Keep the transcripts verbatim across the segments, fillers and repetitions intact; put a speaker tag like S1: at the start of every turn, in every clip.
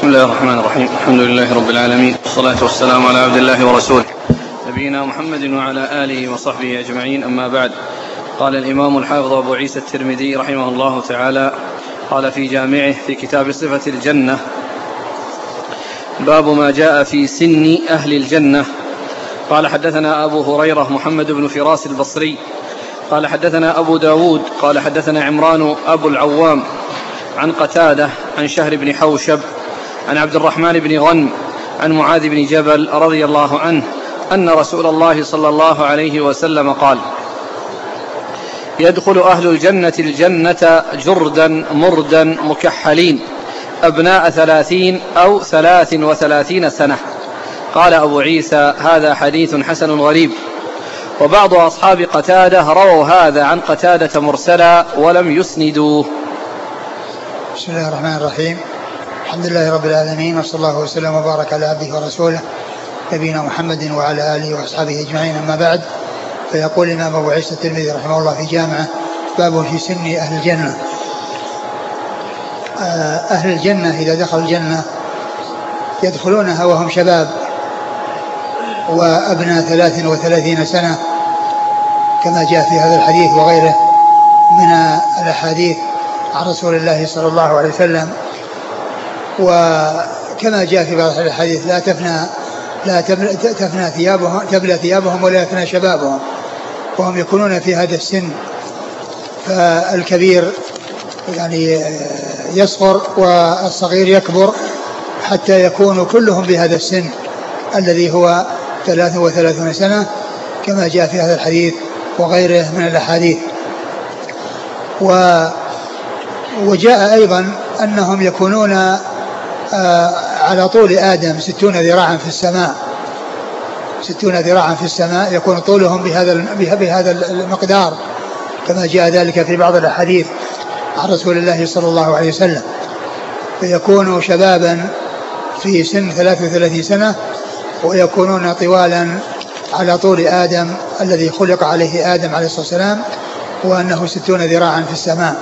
S1: بسم الله الرحمن الرحيم. الحمد لله رب العالمين، والصلاة والسلام على عبد الله ورسوله نبينا محمد وعلى آله وصحبه أجمعين، أما بعد. قال الإمام الحافظ أبو عيسى الترمذي رحمه الله تعالى قال في جامعه في كتاب صفة الجنة: باب ما جاء في سن أهل الجنة. قال حدثنا أبو هريرة محمد بن فراس البصري قال حدثنا أبو داود قال حدثنا عمران أبو العوام عن قتادة عن شهر بن حوشب عن عبد الرحمن بن غنم عن معاذ بن جبل رضي الله عنه أن رسول الله صلى الله عليه وسلم قال: يدخل أهل الجنة الجنة جردا مردا مكحلين أبناء ثلاثين أو ثلاث وثلاثين سنة. قال أبو عيسى: هذا حديث حسن غريب. وبعض أصحاب قتادة رووا هذا عن قتادة مرسلا ولم يسندوه.
S2: بسم الله الرحمن الرحيم. الحمد لله رب العالمين، وصلى الله وسلم وبارك على عبده ورسوله نبينا محمد وعلى آله وأصحابه أجمعين، أما بعد. فيقول الإمام أبو عيسى الترمذي رحمه الله في جامعه: باب في سن أهل الجنة. أهل الجنة إذا دخلوا الجنة يدخلونها وهم شباب وأبناء ثلاث وثلاثين سنة، كما جاء في هذا الحديث وغيره من الأحاديث عن رسول الله صلى الله عليه وسلم. وكما جاء في بعض الحديث: لا تفنى لا تفنى ثيابهم تبلى ثيابهم ولا يفنى شبابهم، وهم يكونون في هذا السن. فالكبير يعني يصغر والصغير يكبر حتى يكونوا كلهم بهذا السن الذي هو ثلاث وثلاثون سنة، كما جاء في هذا الحديث وغيره من الأحاديث. وجاء أيضا أنهم يكونون على طول آدم ستون ذراعا في السماء ستون ذراعا في السماء يكون طولهم بهذا بهذا المقدار، كما جاء ذلك في بعض الأحاديث عن رسول الله صلى الله عليه وسلم. فيكونوا شبابا في سن ثلاث وثلاثين سنة، ويكونون طوالا على طول آدم الذي خلق عليه آدم عليه الصلاة والسلام، وأنه ستون ذراعا في السماء.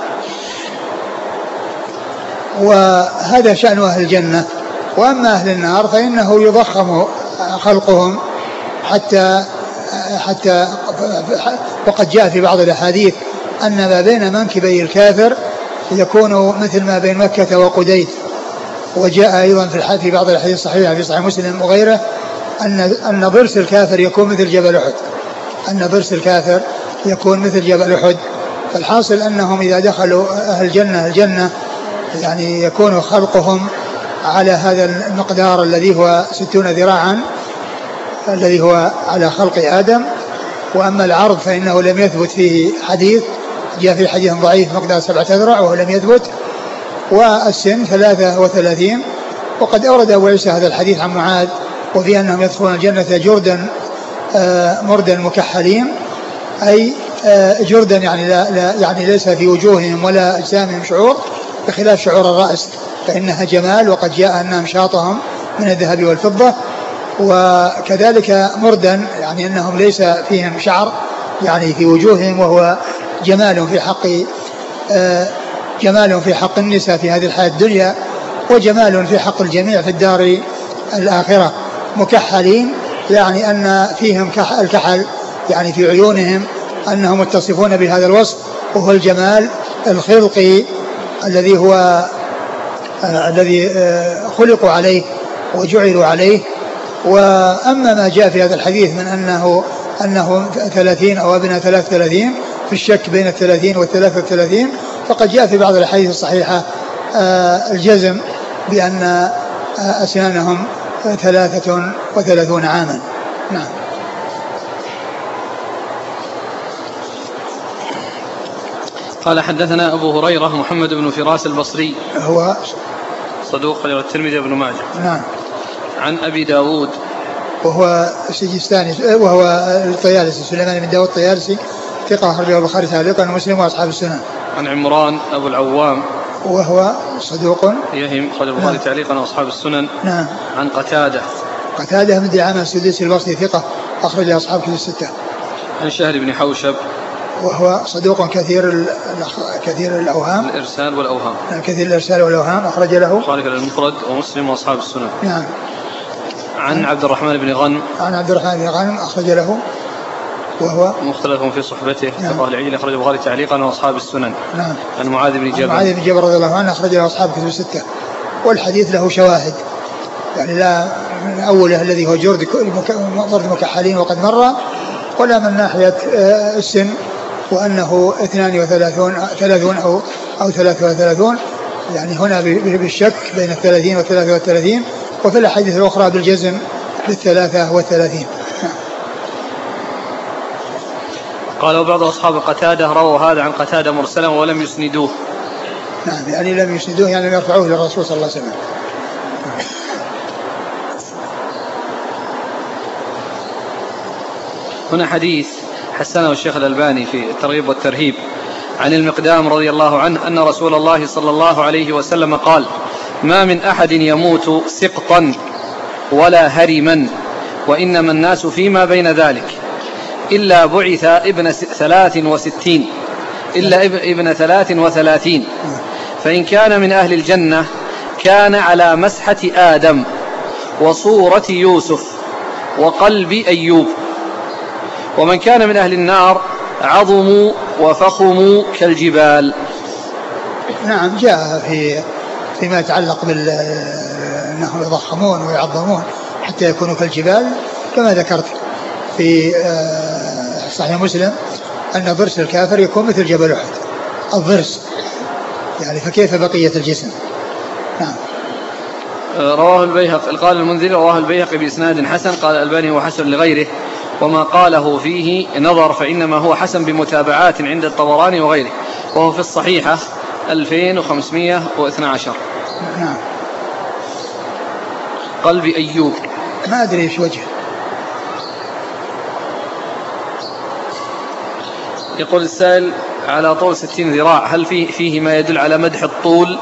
S2: وهذا شأن أهل الجنة. وأما أهل النار فإنه يضخم خلقهم حتى حتى وقد جاء في بعض الأحاديث أن ما بين منكبي الكافر يكون مثل ما بين مكة وقديد. وجاء أيضا في في بعض الحديث الصحيحة في صحيح مسلم وغيره أن أن ضرس الكافر يكون مثل جبل أحد أن ضرس الكافر يكون مثل جبل أحد. فالحاصل أنهم إذا دخلوا أهل الجنة الجنة يعني يكون خلقهم على هذا المقدار الذي هو ستون ذراعا، الذي هو على خلق آدم. وأما العرض فإنه لم يثبت فيه حديث، جاء في حديث ضعيف مقدار سبعة أذرع وهو لم يثبت. والسن ثلاثة وثلاثين. وقد أورد أبو عيسى هذا الحديث عن معاذ وفي أنهم يدخلون الجنة جردا مردا مكحلين، أي جردا يعني, لا لا يعني ليس في وجوههم ولا أجسامهم شعور، بخلاف شعور الرأس فإنها جمال، وقد جاء أن أمشاطهم من الذهب والفضة. وكذلك مردا يعني أنهم ليس فيهم شعر يعني في وجوههم، وهو جمال في حق جمال في حق النساء في هذه الحياة الدنيا، وجمال في حق الجميع في الدار الآخرة. مكحلين يعني أن فيهم الكحل يعني في عيونهم، أنهم متصفون بهذا الوصف، وهو الجمال الخلقي الذي هو آه الذي آه خلقوا عليه وجعلوا عليه. وأما ما جاء في هذا الحديث من أنه أنه ثلاثين أو ابن ثلاث ثلاثين، في الشك بين الثلاثين والثلاثة والثلاثين، فقد جاء في بعض الحديث الصحيحة آه الجزم بأن آه أسنانهم ثلاثة وثلاثون عاما. نعم.
S1: قال حدثنا أبو هريرة محمد بن فراس البصري، هو صدوق له الترمذي وابن ماجه.
S2: نعم.
S1: عن أبي داود
S2: وهو السجستاني وهو الطيالسي، سليمان بن داود الطيالسي، ثقة أخرجه البخاري تعليقا ومسلم وأصحاب السنن.
S1: عن عمران أبو العوام
S2: وهو صدوق
S1: يهم، أخرج البخاري تعليقا وأصحاب السنن.
S2: نعم.
S1: عن قتادة
S2: قتادة من دعامة السدوسي البصري، ثقة أخرج أصحاب كتب الستة.
S1: عن شهر بن حوشب
S2: وهو صدوق كثير كثير الأوهام
S1: الإرسال والأوهام
S2: كثير الإرسال والأوهام أخرج له
S1: خالف المفرد ومسلم وأصحاب السنن.
S2: نعم.
S1: عن عبد الرحمن بن غنم
S2: عن عبد الرحمن بن غنم أخرج له وهو
S1: مختلف في صحبته.
S2: نعم.
S1: ثقة العجل أخرجه البخاري تعليقا وأصحاب السنن.
S2: نعم.
S1: عن معاذ بن جبل
S2: معاذ بن جبل رضي الله عنه أخرج له أصحاب كتب الستة، والحديث له شواهد يعني لا من أوله الذي هو جرد ضرب مكحلين وقد مر، ولا من ناحية السن وأنه اثنان وثلاثون ثلاثون أو أو ثلاثة وثلاثون، يعني هنا بالشك بين الثلاثين والثلاثة والثلاثين، وفي الأحاديث الأخرى بالجزم بالثلاثة والثلاثين.
S1: قال وبعض أصحاب قتادة رووا هذا عن قتادة مرسلا ولم يسندوه.
S2: نعم يعني لم يسندوه يعني لم يرفعوه للرسول صلى الله عليه وسلم.
S1: هنا حديث حسنه الشيخ الألباني في الترغيب والترهيب عن المقدام رضي الله عنه أن رسول الله صلى الله عليه وسلم قال: ما من أحد يموت سقطا ولا هرما وإنما الناس فيما بين ذلك إلا بعث ابن ثلاث وستين إلا ابن ثلاث وثلاثين فإن كان من أهل الجنة كان على مسحة آدم وصورة يوسف وقلب أيوب، ومن كان من أهل النار عظموا وفخموا كالجبال.
S2: نعم جاء في فيما يتعلق بال أنهم يضخمون ويعظمون حتى يكونوا كالجبال كما ذكرت في صحيح مسلم أن ضرس الكافر يكون مثل جبل أحد الضرس يعني، فكيف بقية الجسم. نعم.
S1: رواه البيهقي قال المنذري رواه البيهقي بإسناد حسن، قال الألباني هو حسن لغيره، وما قاله فيه نظر فإنما هو حسن بمتابعات عند الطبراني وغيره، وهو في الصحيحة ألفين وخمسمائة واثني عشر.
S2: نعم.
S1: قلب أيوب
S2: ما أدري إيش وجه.
S1: يقول السائل على طول ستين ذراع، هل فيه, فيه ما يدل على مدح الطول؟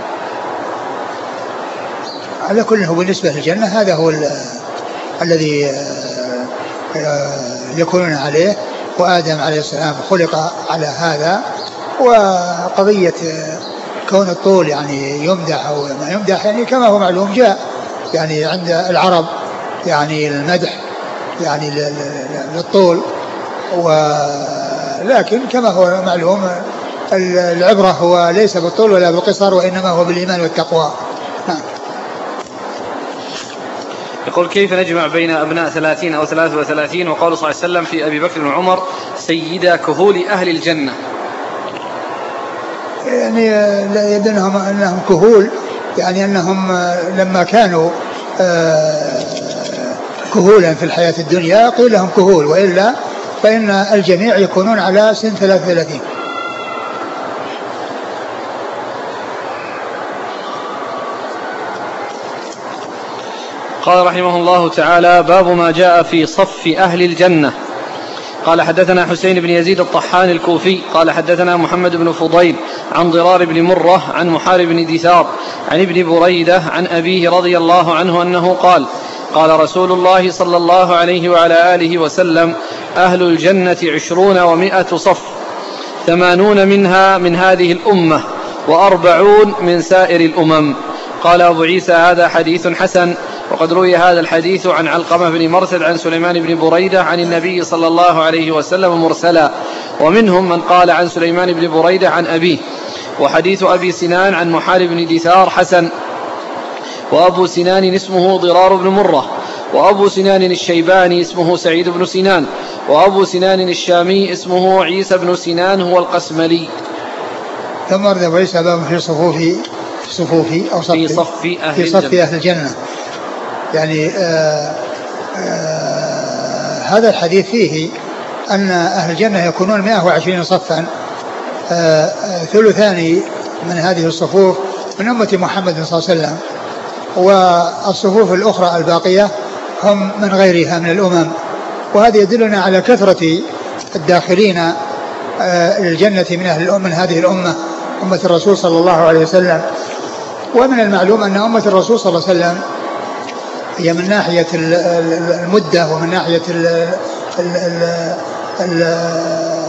S2: على كل هو بالنسبة للجنة هذا هو الذي يكونون عليه، وآدم عليه السلام خلق على هذا، وقضية كون الطول يعني يمدح أو ما يمدح يعني كما هو معلوم جاء يعني عند العرب يعني المدح يعني للطول، ولكن كما هو معلوم العبرة هو ليس بالطول ولا بالقصر وإنما هو بالإيمان والتقوى. نعم.
S1: يقول كيف نجمع بين أبناء ثلاثين أو ثلاثة وثلاثين وقول صلى الله عليه وسلم في أبي بكر وعمر سيدا كهول أهل الجنة؟
S2: يعني يدنهم أنهم كهول يعني أنهم لما كانوا كهولا في الحياة الدنيا قيل لهم كهول، وإلا فإن الجميع يكونون على سن ثلاثة وثلاثين.
S1: قال رحمه الله تعالى: باب ما جاء في صف أهل الجنة. قال حدثنا حسين بن يزيد الطحان الكوفي قال حدثنا محمد بن فضيل عن ضرار بن مرة عن محارب بن دثار عن ابن بريدة عن أبيه رضي الله عنه أنه قال: قال رسول الله صلى الله عليه وعلى آله وسلم: أهل الجنة عشرون ومائة صف، ثمانون منها من هذه الأمة وأربعون من سائر الأمم. قال أبو عيسى: هذا حديث حسن. وقد روي هذا الحديث عن علقمة بن مرثد عن سليمان بن بريدة عن النبي صلى الله عليه وسلم مرسلا، ومنهم من قال عن سليمان بن بريدة عن أبيه. وحديث أبي سنان عن محارب بن دثار حسن. وأبو سنان اسمه ضرار بن مرة، وأبو سنان الشيباني اسمه سعيد بن سنان، وأبو سنان الشامي اسمه عيسى بن سنان هو القسملي.
S2: ثم ورد أبو عيسى باب في صفوف صفوف أو صف
S1: في صف أهل
S2: في صف أهل الجنة. يعني آآ آآ هذا الحديث فيه أن أهل الجنة يكونون مائة وعشرين صفا، ثلثان من هذه الصفوف من أمة محمد صلى الله عليه وسلم، والصفوف الأخرى الباقية هم من غيرها من الأمم. وهذا يدلنا على كثرة الداخلين الجنة من أهل الأمة من هذه الأمة أمة الرسول صلى الله عليه وسلم. ومن المعلوم أن أمة الرسول صلى الله عليه وسلم هي من ناحية المدة ومن ناحية ال ال ال ال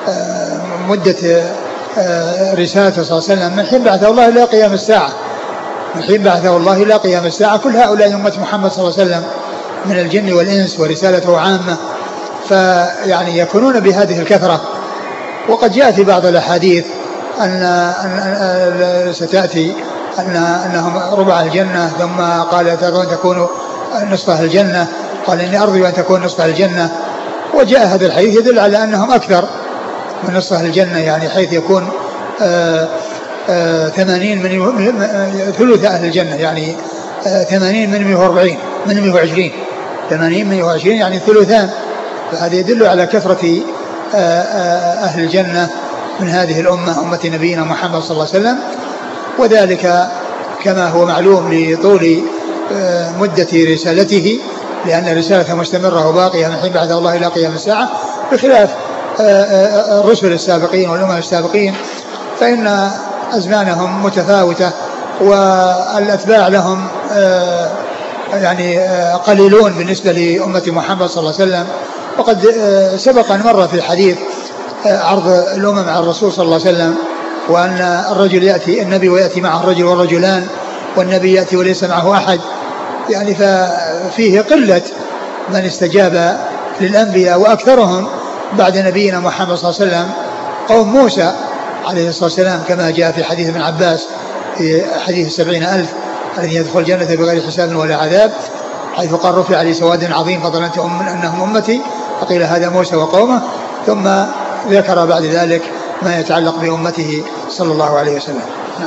S2: مدة رسالته صلى الله عليه وسلم من حين بعثه الله إلى قيام الساعة من حين بعثه الله إلى قيام الساعة كل هؤلاء أمة محمد صلى الله عليه وسلم من الجن والإنس ورسالته عامة، فيعني يكونون بهذه الكثرة. وقد جاء في بعض الأحاديث أن, أن ستأتي أن أنهم ربع الجنة، ثم قال ترون تكون نصف الجنة، قال إني أرضي أن تكون نصف الجنة. وجاء هذا الحديث يدل على أنهم أكثر من نصف الجنة، يعني حيث يكون آآ آآ ثمانين من ثلث أهل الجنة، يعني ثمانين من مئة وأربعين من مئة وعشرين ثمانين من مئة وعشرين يعني ثلثان. فهذا يدل على كثرة أهل الجنة من هذه الأمة أمة نبينا محمد صلى الله عليه وسلم، وذلك كما هو معلوم لطول مدة رسالته، لأن رسالته مستمرة وباقية من حين بعث الله إلى قيام الساعة، بخلاف الرسل السابقين والأمم السابقين فإن أزمانهم متفاوتة والأتباع لهم يعني قليلون بالنسبة لأمة محمد صلى الله عليه وسلم. وقد سبق أن مر في الحديث عرض الأمم على الرسول صلى الله عليه وسلم، وأن الرجل يأتي النبي ويأتي معه الرجل والرجلان، والنبي يأتي وليس معه أحد، يعني ففيه قلة من استجاب للأنبياء، وأكثرهم بعد نبينا محمد صلى الله عليه وسلم قوم موسى عليه الصلاة والسلام، كما جاء في حديث ابن عباس في حديث السبعين ألف الذي يدخل الجنة بغير حساب ولا عذاب، حيث قال رفع علي سواد عظيم فظننت أنهم أمتي، فقيل هذا موسى وقومه، ثم ذكر بعد ذلك ما يتعلق بأمته صلى الله عليه وسلم. نعم.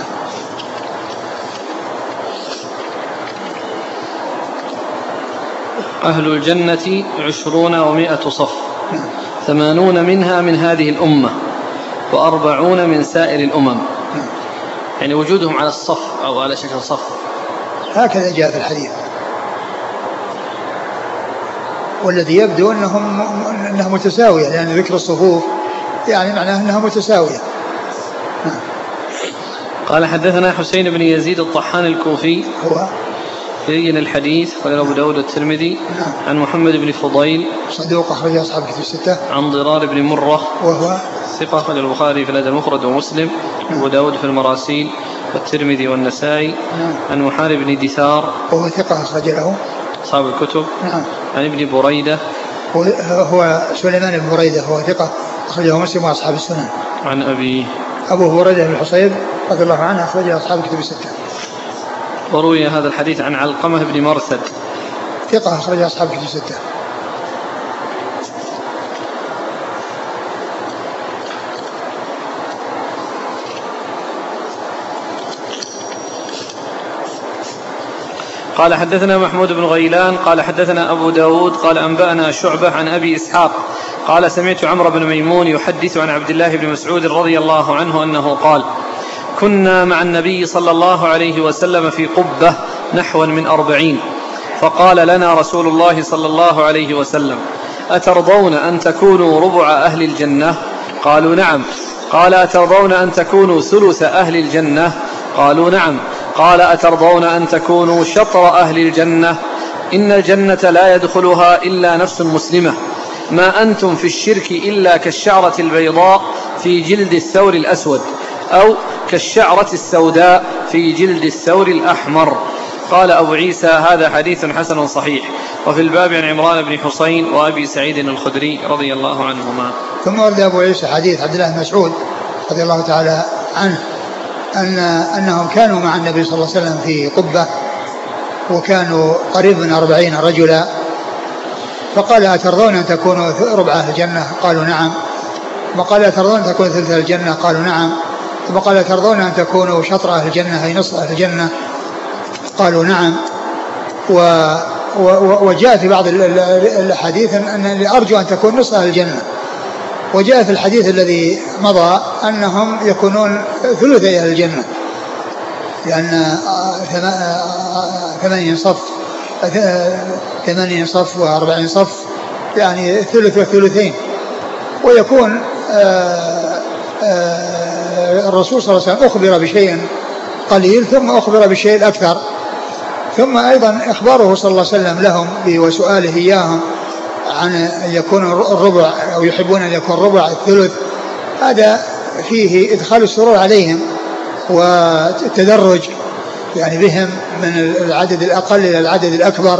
S1: أهل الجنة عشرون ومائة صف، ثمانون منها من هذه الأمة وأربعون من سائر الأمم. يعني وجودهم على الصف أو على شكل صف،
S2: هكذا جاء في الحديث. والذي يبدو أنهم أنها متساوية، لأن يعني ذكر الصفوف يعني معناه أنها متساوية.
S1: قال حدثنا حسين بن يزيد الطحان الكوفي
S2: هو
S1: لين الحديث قال أبو داود الترمذي عن محمد بن فضيل
S2: صدوق أخرج أصحاب الكتب الستة،
S1: عن ضرار بن مرة
S2: وهو
S1: ثقة أخرج البخاري في الأدب المفرد ومسلم وأبو داود في المراسيل والترمذي والنسائي، عن محارب بن دثار
S2: وهو ثقة أخرج له
S1: أصحاب الكتب،
S2: نعم.
S1: عن ابن بريدة
S2: هو سليمان بن بريدة هو ثقة أخرجه مسلم وأصحاب السنن،
S1: عن أبي
S2: أبو بريدة بن الحصيب رضي الله عنه أخرجه أصحاب الكتب الستة.
S1: وروي هذا الحديث عن علقمة بن مرثد
S2: ثقة أخرج أصحاب الكتب الستة.
S1: قال حدثنا محمود بن غيلان قال حدثنا أبو داود قال أنبأنا شعبة عن أبي إسحاق قال سمعت عمرو بن ميمون يحدث عن عبد الله بن مسعود رضي الله عنه أنه قال كنا مع النبي صلى الله عليه وسلم في قبة نحو من أربعين، فقال لنا رسول الله صلى الله عليه وسلم أترضون أن تكونوا ربع أهل الجنة؟ قالوا نعم. قال أترضون أن تكونوا ثلث أهل الجنة؟ قالوا نعم. قال أترضون أن تكونوا شطر أهل الجنة؟ إن الجنة لا يدخلها إلا نفس مسلمة، ما أنتم في الشرك إلا كالشعرة البيضاء في جلد الثور الأسود، أو كالشعرة السوداء في جلد الثور الأحمر. قال أبو عيسى هذا حديث حسن صحيح. وفي الباب عن عمران بن حسين وأبي سعيد الخدري رضي الله عنهما.
S2: ثم ورد أبو عيسى حديث عبد الله بن مسعود رضي الله تعالى عنه أن أنهم كانوا مع النبي صلى الله عليه وسلم في قبة، وكانوا قريب من أربعين رجلا، فقال أترضون أن تكونوا ربع أهل الجنة؟ قالوا نعم. وقال أترضون أن تكونوا ثلث الجنة؟ قالوا نعم. ثم قال أترضون أن تكونوا شطر أهل الجنة أي نصف أهل الجنة؟ قالوا نعم. و وجاء في بعض الحديث أن أرجو أن تكون نصف أهل الجنة، وجاء في الحديث الذي مضى أنهم يكونون ثلثي أهل الجنة، لأن ثمانين صف ثمانين صف وأربعين صف يعني ثلث وثلثين، ويكون الرسول صلى الله عليه وسلم أخبر بشيء قليل ثم أخبر بشيء أكثر، ثم أيضا إخباره صلى الله عليه وسلم لهم وسؤاله إياهم عن أن يكون الربع أو يحبون أن يكون ربع الثلث هذا فيه إدخال السرور عليهم والتدرج يعني بهم من العدد الأقل إلى العدد الأكبر،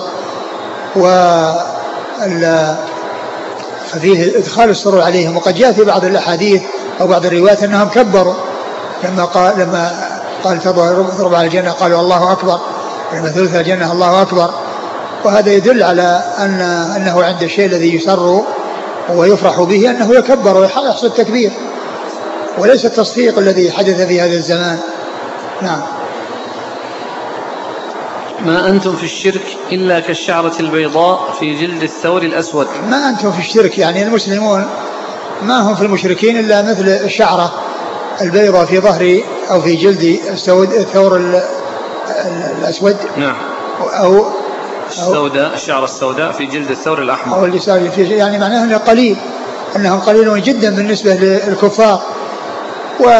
S2: ففيه إدخال السرور عليهم. وقد جاء في بعض الأحاديث أو بعض الروايات أنهم كبروا لما قال لما قال تضرب على الجنة قالوا الله أكبر، لما ثلث الجنة الله أكبر. وهذا يدل على أن أنه عند الشيء الذي يسر ويفرح به أنه يكبر ويحصل التكبير، وليس التصفيق الذي حدث في هذا الزمان. نعم.
S1: ما أنتم في الشرك إلا كالشعرة البيضاء في جلد الثور الأسود.
S2: ما أنتم في الشرك يعني المسلمون ما هم في المشركين إلا مثل الشعرة البيضاء في ظهر أو في جلد الثور الأسود.
S1: نعم.
S2: أو
S1: السوداء، الشعرة السوداء في جلد الثور الأحمر.
S2: أو اللي يعني معناه أنه قليل، أنهم قليلون جدا بالنسبة للكفار. ومن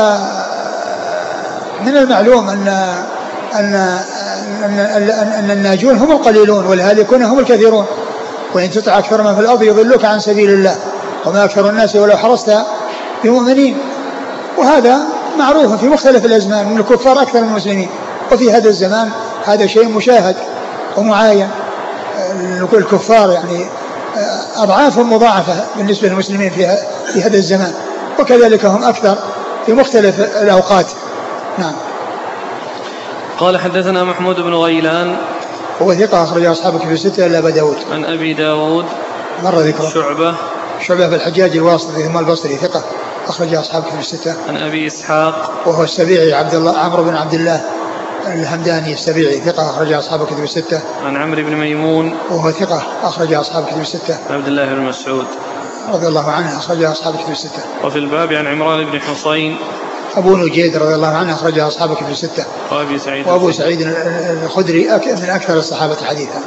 S2: المعلوم أن أن أن, أن الناجون هم القليلون والهالكون هم الكثيرون، وإن تطع أكثر من في الأرض يضلوك عن سبيل الله وما أكثر الناس ولو حرصت بمؤمنين. وهذا معروف في مختلف الأزمان من الكفار أكثر من المسلمين، وفي هذا الزمان هذا شيء مشاهد ومعاين. الكفار يعني أضعاف مضاعفة بالنسبة للمسلمين في في هذا الزمان، وكذلك هم أكثر في مختلف الأوقات. نعم.
S1: قال حدثنا محمود بن غيلان
S2: هو ثقة أخرج أصحاب كتب الستة إلا أبا داود.
S1: عن أبي داود
S2: مر ذكره.
S1: شعبة
S2: شعبة في الحجاج الواسطي ثم البصري ثقة أخرج أصحاب كتب الستة.
S1: عن أبي إسحاق
S2: وهو السبيعي عبد الله عمرو بن عبد الله الهمداني السبيعي ثقة أخرج أصحاب كتب الستة.
S1: عن عمرو بن ميمون
S2: وهو ثقة أخرج أصحاب كتب الستة.
S1: عبد الله بن مسعود
S2: رضي الله عنه أخرج أصحاب كتب الستة.
S1: وفي الباب عن عمران بن حصين
S2: أبو نجيد رضي الله عنه أخرج أصحاب كتب الستة.
S1: وأبي سعيد
S2: وأبو سعيد الخدري من أكثر الصحابة حديثا.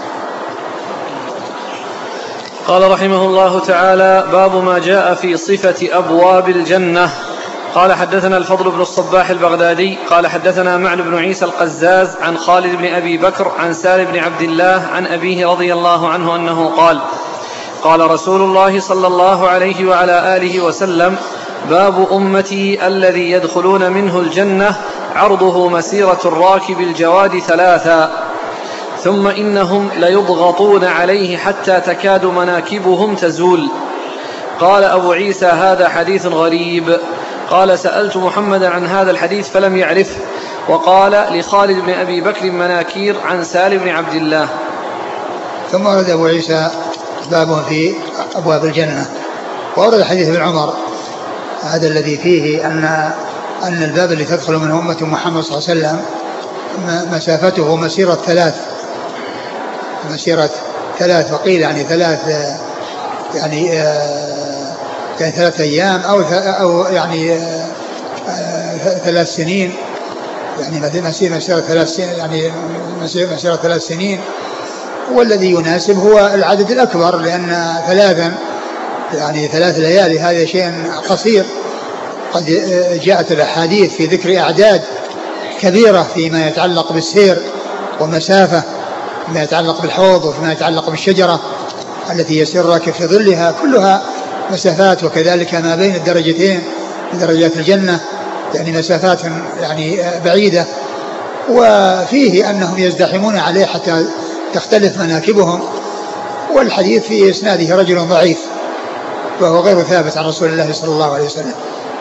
S1: قال رحمه الله تعالى: باب ما جاء في صفة أبواب الجنة. قال حدثنا الفضل بن الصباح البغدادي قال حدثنا معن بن عيسى القزاز عن خالد بن أبي بكر عن سالم بن عبد الله عن أبيه رضي الله عنه أنه قال: قال رسول الله صلى الله عليه وعلى آله وسلم: باب أمتي الذي يدخلون منه الجنة عرضه مسيرة الراكب الجواد ثلاثا، ثم إنهم ليضغطون عليه حتى تكاد مناكبهم تزول. قال أبو عيسى: هذا حديث غريب. قال: سألت محمدا عن هذا الحديث فلم يعرفه. وقال لخالد بن أبي بكر مناكير عن سالم بن عبد الله.
S2: ثم ورد أبو عيسى باب في أبواب الجنة، وورد حديث ابن عمر هذا الذي فيه أن أن الباب الذي تدخل منه أمة محمد صلى الله عليه وسلم مسافته مسيرة ثلاث مسيرة ثلاث وقيل يعني ثلاث يعني يعني ثلاث أيام أو أو يعني ثلاث سنين، يعني مسيرة مسيرة ثلاث سنين يعني مسيرة مسيرة ثلاث سنين. والذي يناسب هو العدد الأكبر، لأن ثلاثا يعني ثلاث ليالي هذا شيء قصير. قد جاءت الأحاديث في ذكر أعداد كبيرة فيما يتعلق بالسير ومسافة، فيما يتعلق بالحوض وفيما يتعلق بالشجرة التي يسير الراكب في ظلها، كلها مسافات. وكذلك ما بين الدرجتين من درجات الجنة يعني مسافات يعني بعيدة، وفيه أنهم يزدحمون عليه حتى تختلف مناكبهم. والحديث في إسناده رجل ضعيف وهو غير ثابت عن رسول الله صلى الله عليه وسلم.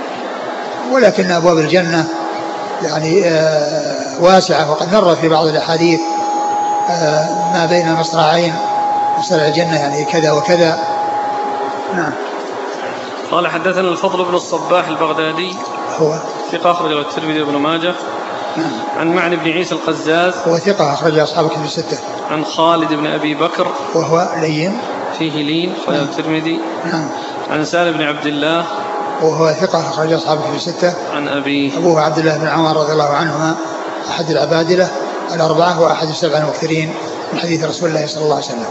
S2: ولكن أبواب الجنة يعني واسعة، وقد مر في بعض الأحاديث ما بين المصراعين مصراع الجنة يعني كذا وكذا. نعم.
S1: قال حدثنا الفضل بن الصباح البغدادي
S2: هو
S1: ثقة أخرجه الترمذي وابن ماجه.
S2: نعم.
S1: عن معن بن عيسى القزاز
S2: هو ثقة أخرج أصحاب كتب الستة.
S1: عن خالد بن أبي بكر
S2: وهو لين
S1: فيه لين أخرجه الترمذي.
S2: نعم.
S1: عن سالم بن عبد الله
S2: وهو ثقة أخرج أصحاب كتب الستة.
S1: عن أبيه
S2: أبوه عبد الله بن عمر رضي الله عنهما أحد العبادلة الأربعة وأحد السبعة المكثرين من حديث رسول الله صلى الله عليه وسلم.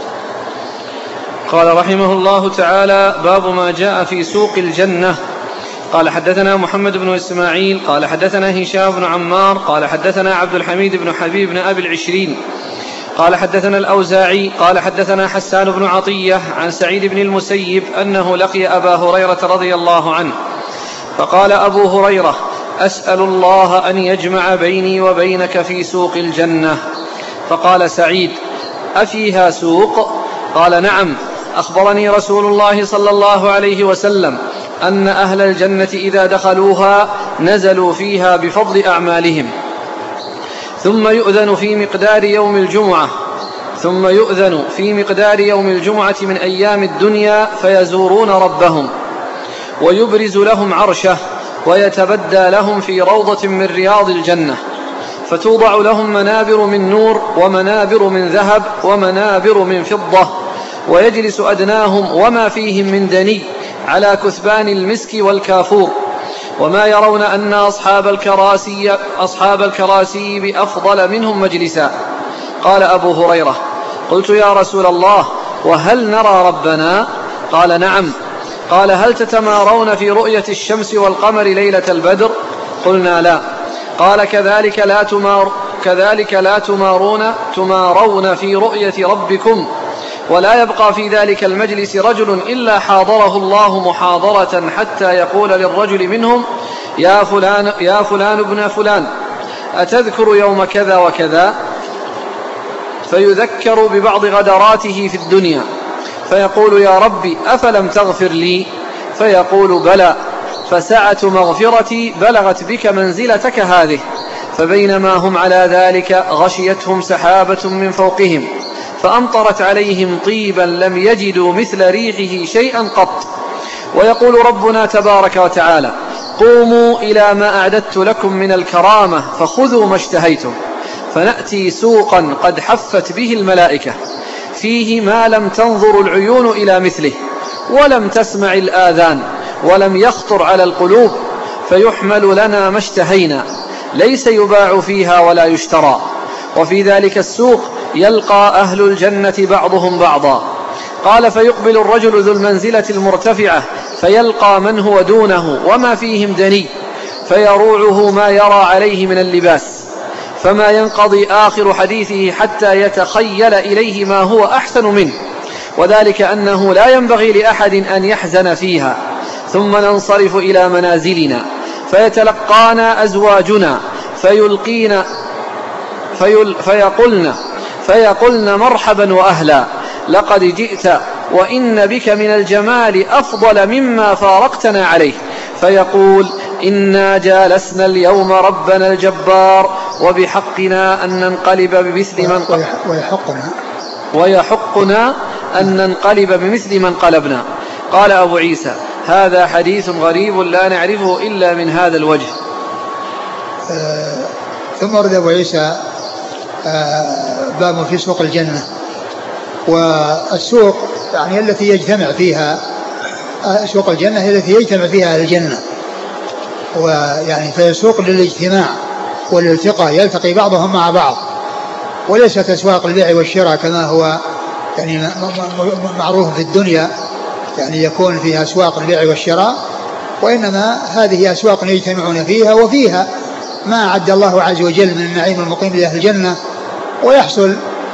S1: قال رحمه الله تعالى: باب ما جاء في سوق الجنة. قال حدثنا محمد بن إسماعيل قال حدثنا هشام بن عمار قال حدثنا عبد الحميد بن حبيب بن أبي العشرين قال حدثنا الأوزاعي قال حدثنا حسان بن عطية عن سعيد بن المسيب أنه لقي أبا هريرة رضي الله عنه فقال أبو هريرة: أسأل الله أن يجمع بيني وبينك في سوق الجنة. فقال سعيد: أفيها سوق؟ قال: نعم، أخبرني رسول الله صلى الله عليه وسلم أن أهل الجنة إذا دخلوها نزلوا فيها بفضل أعمالهم، ثم يؤذن في مقدار يوم الجمعة ثم يؤذن في مقدار يوم الجمعة من أيام الدنيا فيزورون ربهم ويبرز لهم عرشه ويتبدى لهم في روضة من رياض الجنة، فتوضع لهم منابر من نور ومنابر من ذهب ومنابر من فضة، ويجلس أدناهم وما فيهم من دني على كثبان المسك والكافور، وما يرون أن أصحاب الكراسي, أصحاب الكراسي بأفضل منهم مجلسا. قال أبو هريرة: قلت: يا رسول الله، وهل نرى ربنا؟ قال: نعم. قال: هل تتمارون في رؤية الشمس والقمر ليلة البدر؟ قلنا: لا. قال: كذلك لا, تمار كذلك لا تمارون تمارون في رؤية ربكم، ولا يبقى في ذلك المجلس رجل إلا حاضره الله محاضرة حتى يقول للرجل منهم: يا فلان, يا فلان ابن فلان، أتذكر يوم كذا وكذا؟ فيذكر ببعض غدراته في الدنيا، فيقول: يا ربي، أفلم تغفر لي؟ فيقول: بلى، فسعة مغفرتي بلغت بك منزلتك هذه. فبينما هم على ذلك غشيتهم سحابة من فوقهم فأمطرت عليهم طيبا لم يجدوا مثل ريحه شيئا قط. ويقول ربنا تبارك وتعالى: قوموا إلى ما أعددت لكم من الكرامة فخذوا ما اشتهيتم. فنأتي سوقا قد حفت به الملائكة، فيه ما لم تنظر العيون إلى مثله ولم تسمع الآذان ولم يخطر على القلوب، فيحمل لنا ما اشتهينا، ليس يباع فيها ولا يشترى. وفي ذلك السوق يلقى أهل الجنة بعضهم بعضا. قال: فيقبل الرجل ذو المنزلة المرتفعة فيلقى من هو دونه وما فيهم دني، فيروعه ما يرى عليه من اللباس، فما ينقضي آخر حديثه حتى يتخيل إليه ما هو أحسن منه، وذلك أنه لا ينبغي لأحد أن يحزن فيها. ثم ننصرف إلى منازلنا فيتلقانا أزواجنا فيلقين فيل فيقولن فيقولن مرحبا وأهلا، لقد جئت وإن بك من الجمال أفضل مما فارقتنا عليه. فيقول: إنا جالسنا اليوم ربنا الجبار، وبحقنا أن ننقلب بمثل من
S2: ويحقنا,
S1: ويحقنا أن ننقلب بمثل من قلبنا. قال أبو عيسى: هذا حديث غريب لا نعرفه إلا من هذا الوجه.
S2: آه ثم ورد أبو عيسى آه باب في سوق الجنة. والسوق يعني التي يجتمع فيها آه سوق الجنة هي التي يجتمع فيها أهل الجنة، ويعني فهي سوق للاجتماع والالتقاء، يلتقي بعضهم مع بعض، وليست أسواق البيع والشراء كما هو يعني معروف في الدنيا، يعني يكون فيها أسواق البيع والشراء، وإنما هذه أسواق يجتمعون فيها، وفيها ما أعد الله عز وجل من النعيم المقيم لأهل الجنة، ويحصل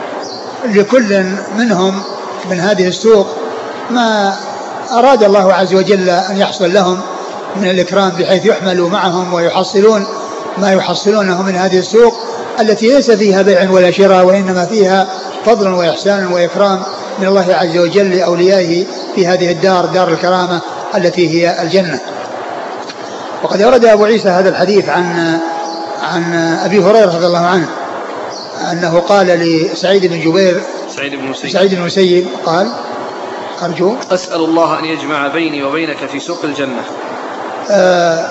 S2: لكل منهم من هذه السوق ما أراد الله عز وجل أن يحصل لهم من الإكرام، بحيث يحملوا معهم ويحصلون ما يحصلونه من هذه السوق التي ليس فيها بيع ولا شراء، وإنما فيها فضل وإحسان وإكرام من الله عز وجل لأوليائه في هذه الدار، دار الكرامة التي هي الجنة. وقد أورد أبو عيسى هذا الحديث عن عن أبي هريرة رضي الله عنه أنه قال لسعيد بن جبير
S1: سعيد بن مسيب,
S2: سعيد بن مسيب قال: أرجو
S1: أسأل الله أن يجمع بيني وبينك في سوق الجنة.
S2: آآ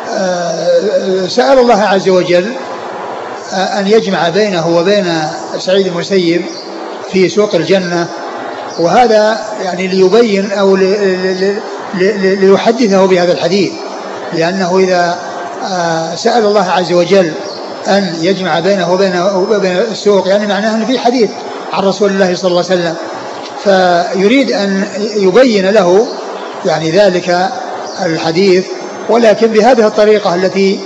S2: آآ سأل الله عز وجل أن يجمع بينه وبين سعيد المسيب في سوق الجنة، وهذا يعني ليبين أو ليحدثه بهذا الحديث، لأنه إذا سأل الله عز وجل أن يجمع بينه وبين السوق يعني معناه أن في حديث عن رسول الله صلى الله عليه وسلم، فيريد أن يبين له يعني ذلك الحديث، ولكن بهذه الطريقة التي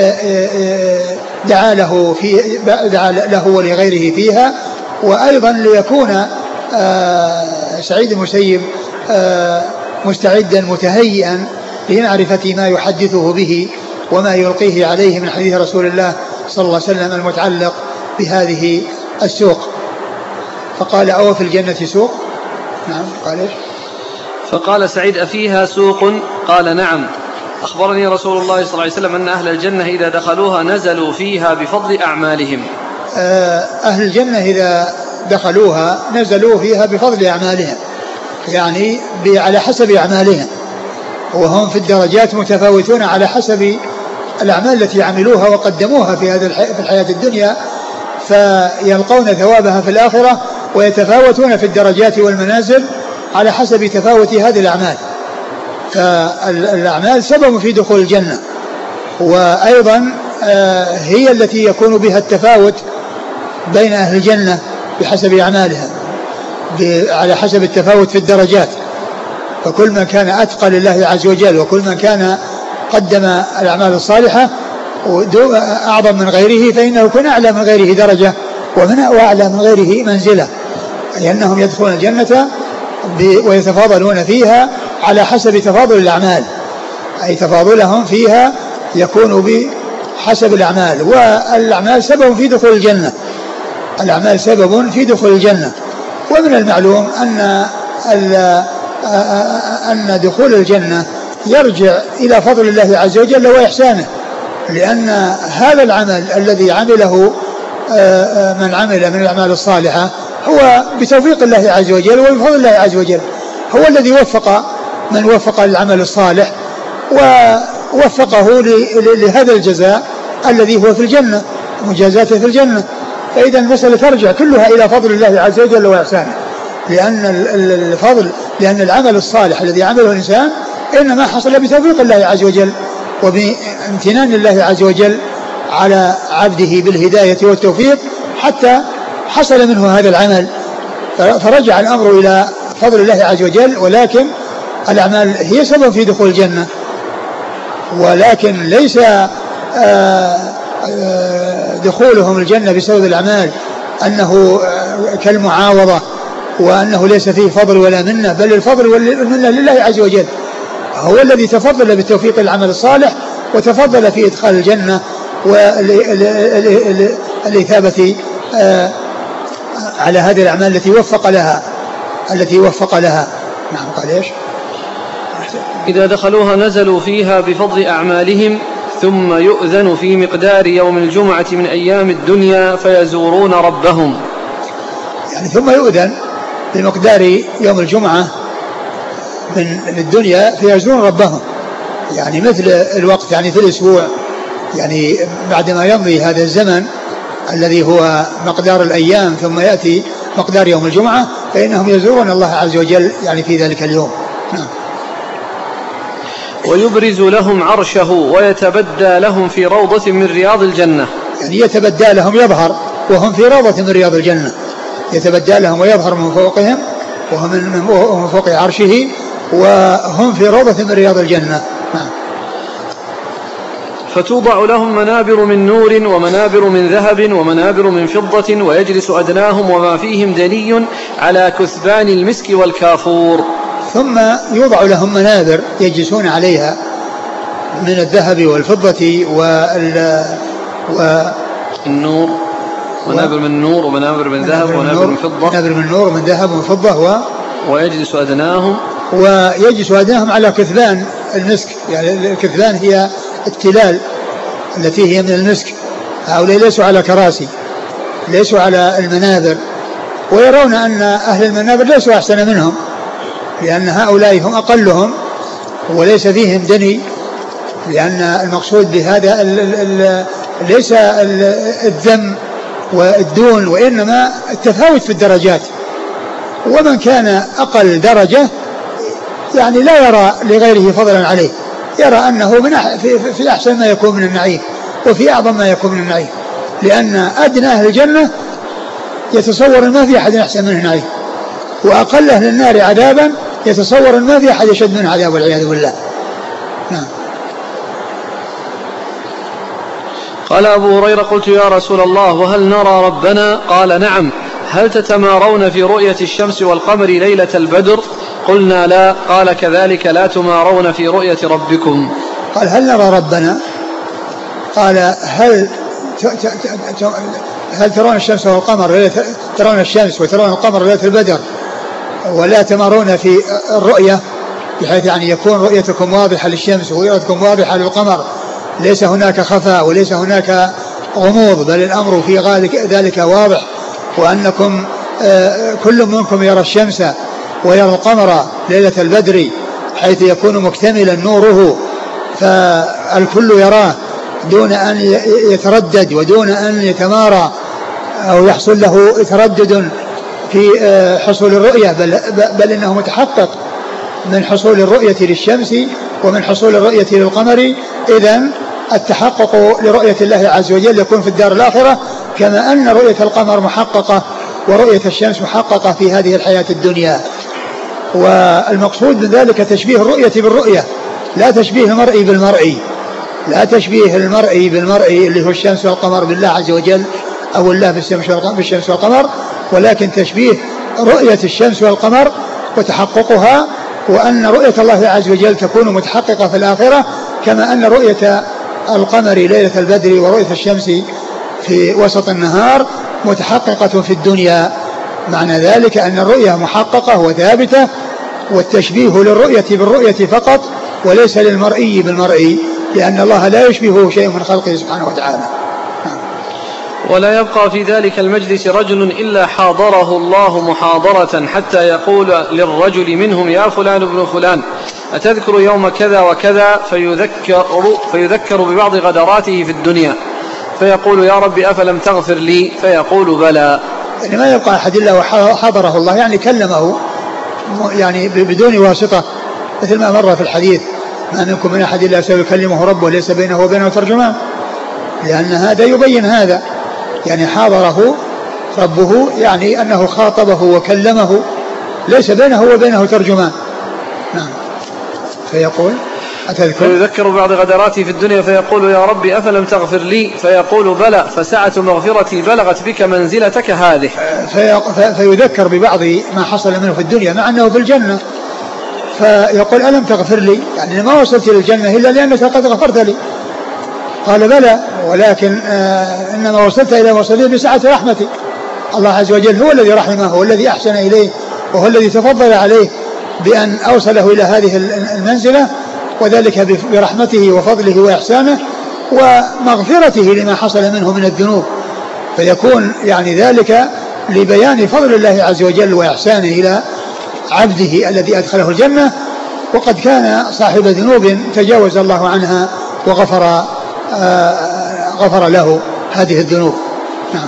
S2: دعا له في دعا له ولغيره فيها، وأيضا ليكون سعيد المسيب مستعدا متهيئا لمعرفة ما يحدثه به وما يلقيه عليه من حديث رسول الله صلى الله عليه وسلم المتعلق بهذه السوق. فقال أو في الجنة سوق؟ نعم. قال إيش؟
S1: فقال سعيد أفيها سوق؟ قال نعم. أخبرني رسول الله صلى الله عليه وسلم أن أهل الجنة إذا دخلوها نزلوا فيها بفضل أعمالهم.
S2: أهل الجنة إذا دخلوها نزلوا فيها بفضل أعمالهم، يعني على حسب أعمالهم، وهم في الدرجات متفاوتون على حسب الأعمال التي عملوها وقدموها في هذا في الحياة الدنيا، فيلقون ثوابها في الآخرة، ويتفاوتون في الدرجات والمنازل على حسب تفاوت هذه الأعمال. فالأعمال سبب في دخول الجنة، وأيضا هي التي يكون بها التفاوت بين أهل الجنة بحسب أعمالها على حسب التفاوت في الدرجات. فكل من كان أتقى لله عز وجل وكل من كان قدم الأعمال الصالحة أعظم من غيره فإنه يكون أعلى من غيره درجة ومن أعلى من غيره منزلة، لأنهم يدخلون الجنة ويتفاضلون فيها على حسب تفاضل الأعمال، أي تفاضلهم فيها يكون بحسب الأعمال. والأعمال سبب في دخول الجنة، الأعمال سبب في دخول الجنة. ومن المعلوم أن أن دخول الجنة يرجع إلى فضل الله عز وجل وإحسانه، لأن هذا العمل الذي عمله من عمل من الأعمال الصالحة هو بتوفيق الله عز وجل وبفضل الله عز وجل، هو الذي وفق من وفق العمل الصالح ووفقه لهذا الجزاء الذي هو في الجنة، مجازاته في الجنة. فإذا المسألة ترجع كلها إلى فضل الله عز وجل وإحسانه، لأن الفضل لأن العمل الصالح الذي عمله الإنسان إنما حصل بتوفيق الله عز وجل وبامتنان الله عز وجل على عبده بالهداية والتوفيق حتى حصل منه هذا العمل، فرجع الأمر إلى فضل الله عز وجل. ولكن الأعمال هي سبب في دخول الجنة، ولكن ليس دخولهم الجنة بسبب الأعمال أنه كالمعاوضة وأنه ليس فيه فضل ولا منة، بل الفضل والمنة لله عز وجل، هو الذي تفضل بالتوفيق العمل الصالح وتفضل في إدخال الجنة والإثابة على هذه الأعمال التي وفق لها التي وفق لها. نعم. قال إيش؟
S1: إذا دخلوها نزلوا فيها بفضل أعمالهم ثم يؤذن في مقدار يوم الجمعة من أيام الدنيا فيزورون ربهم.
S2: يعني ثم يؤذن بمقدار يوم الجمعة من الدنيا فيزورون ربهم، يعني مثل الوقت يعني في الأسبوع، يعني بعدما يمضي هذا الزمن الذي هو مقدار الأيام ثم يأتي مقدار يوم الجمعة فإنهم يزورون الله عز وجل يعني في ذلك اليوم. نعم.
S1: ويبرز لهم عرشه ويتبدى لهم في روضة من رياض الجنة.
S2: يعني يتبدى لهم يظهر وهم في روضة من رياض الجنة، يتبدى لهم ويظهر من فوقهم وهم من فوق عرشه وهم في روضة من رياض الجنة. نعم.
S1: فتوضع لهم منابر من نور ومنابر من ذهب ومنابر من فضة ويجلس أدناهم وما فيهم دني على كثبان المسك والكافور.
S2: ثم يوضع لهم منابر يجلسون عليها من الذهب والفضة وال
S1: والنور، منابر من نور ومنابر من ذهب ومنابر من فضة،
S2: منابر من نور ومن ذهب ومن فضة و
S1: ويجلس أدناهم
S2: ويجلس أدناهم على كثبان المسك. يعني الكثبان هي التلال التي هي من المسك. هؤلاء ليسوا على كراسي، ليسوا على المنابر، ويرون أن أهل المنابر ليسوا أحسن منهم، لأن هؤلاء هم أقلهم وليس فيهم دني، لأن المقصود بهذا ال ال ال ليس الذم والدون وإنما التفاوت في الدرجات. ومن كان أقل درجة يعني لا يرى لغيره فضلا عليه، يرى أنه من في, في أحسن ما يكون من النعيم وفي أعظم ما يكون من النعيم، لأن أدنى أهل الجنة يتصور ما في أحد أحسن منه نعيم، وأقل أهل النار عذابا يتصور ما في أحد يشد منه عذاب والعياذ بالله. نعم.
S1: قال أبو هريرة قلت يا رسول الله وهل نرى ربنا؟ قال نعم. هل تتمارون في رؤية الشمس والقمر ليلة البدر؟ قلنا لا. قال كذلك لا تمارون في رؤية ربكم.
S2: قال هل نرى ربنا؟ قال هل هل ترون الشمس والقمر ترون الشمس وترون القمر ليلة البدر ولا تمارون في الرؤية، بحيث يعني يكون رؤيتكم واضحة للشمس ورؤيتكم واضحة للقمر، ليس هناك خفاء وليس هناك غموض، بل الأمر في ذلك واضح، وأنكم كل منكم يرى الشمس ويرى القمر ليلة البدر حيث يكون مكتملا نوره فالكل يراه دون أن يتردد ودون أن يتمارى أو يحصل له تردد في حصول الرؤية، بل, بل إنه متحقق من حصول الرؤية للشمس ومن حصول الرؤية للقمر. إذن التحقق لرؤية الله عز وجل يكون في الدار الآخرة، كما أن رؤية القمر محققة ورؤية الشمس محققة في هذه الحياة الدنيا. والمقصود من ذلك تشبيه الرؤية بالرؤية، لا تشبيه المرء بالمرء، لا تشبيه المرء بالمرء اللي هو الشمس والقمر بالله عز وجل أو الله بالشمس والقمر، ولكن تشبيه رؤية الشمس والقمر وتحققها، وأن رؤية الله عز وجل تكون متحققة في الآخرة، كما أن رؤية القمر ليلة البدر ورؤية الشمس في وسط النهار متحققة في الدنيا. معنى ذلك أن الرؤية محققة وثابتة، والتشبيه للرؤية بالرؤية فقط وليس للمرئي بالمرئي، لأن الله لا يشبهه شيء من خلقه سبحانه وتعالى.
S1: ولا يبقى في ذلك المجلس رجل إلا حاضره الله محاضرة حتى يقول للرجل منهم يا فلان ابن فلان أتذكر يوم كذا وكذا، فيذكر, فيذكر ببعض غدراته في الدنيا فيقول يا رب أفلم تغفر لي، فيقول بلى.
S2: يعني ما يبقى أحد إلا وحاضره الله، يعني كلمه يعني بدون واسطة، مثل ما مر في الحديث ما منكم من أحد إلا سيكلمه ربه ليس بينه وبينه ترجمان، لأن هذا يبين هذا، يعني حاضره ربه يعني أنه خاطبه وكلمه ليس بينه وبينه ترجمان. نعم. فيقول أتذكر
S1: فيذكر بعض غدراته في الدنيا فيقول يا رب أفلم تغفر لي، فيقول بلى فسعة مغفرتي بلغت بك منزلتك هذه.
S2: في فيذكر ببعض ما حصل منه في الدنيا مع أنه في الجنة، فيقول ألم تغفر لي، يعني ما وصلت إلى الجنة إلا لأنك قد غفرت لي. قال بلى ولكن آه إنما وصلت إلى وصلت بسعة رحمتي، الله عز وجل هو الذي رحمه والذي أحسن إليه وهو الذي تفضل عليه بأن أوصله إلى هذه المنزلة، وذلك برحمته وفضله وإحسانه ومغفرته لما حصل منه من الذنوب، فيكون يعني ذلك لبيان فضل الله عز وجل وإحسانه إلى عبده الذي أدخله الجنة، وقد كان صاحب ذنوب تجاوز الله عنها وغفر آه غفر له هذه الذنوب. نعم.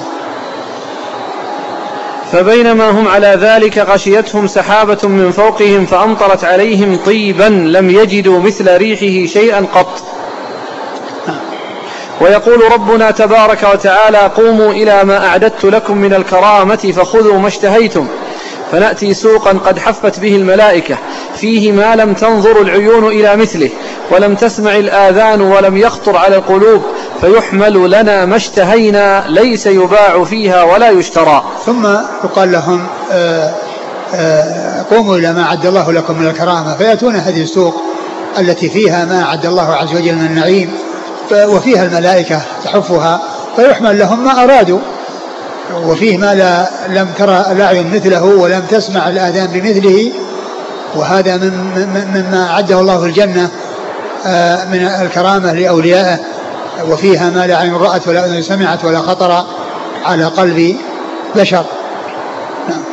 S1: فبينما هم على ذلك غشيتهم سحابة من فوقهم فأمطرت عليهم طيبا لم يجدوا مثل ريحه شيئا قط. ويقول ربنا تبارك وتعالى قوموا إلى ما أعددت لكم من الكرامة فخذوا ما اشتهيتم، فنأتي سوقا قد حفت به الملائكة فيه ما لم تنظر العيون إلى مثله ولم تسمع الآذان ولم يخطر على القلوب، فيحمل لنا ما اشتهينا ليس يباع فيها ولا يشترى.
S2: ثم يقال لهم آآ آآ قوموا إلى ما أعد الله لكم من الكرامة، فيأتون هذه السوق التي فيها ما أعد الله عز وجل من النعيم وفيها الملائكة تحفها، فيحمل لهم ما أرادوا، وفيه ما لا لم ترى الأعين مثله ولم تسمع الآذان بمثله، وهذا مما أعده الله في الجنة من الكرامة لأوليائه، وفيها ما لا عين رأت ولا أذن سمعت ولا خطر على قلب بشر. نعم.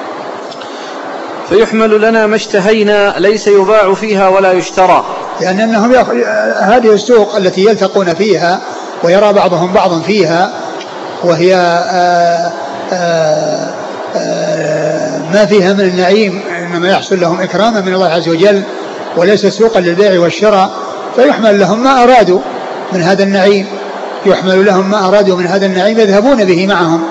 S1: فيحمل لنا ما اشتهينا ليس يباع فيها ولا يشترى،
S2: لأن أنهم يأخ... هذه السوق التي يلتقون فيها ويرى بعضهم بعضا فيها، وهي آآ آآ آآ ما فيها من النعيم إنما يحصل لهم إكراما من الله عز وجل وليس سوقا للبيع والشراء، فيحمل لهم ما أرادوا من هذا النعيم، يحمل لهم ما أرادوا من هذا النعيم يذهبون به معهم.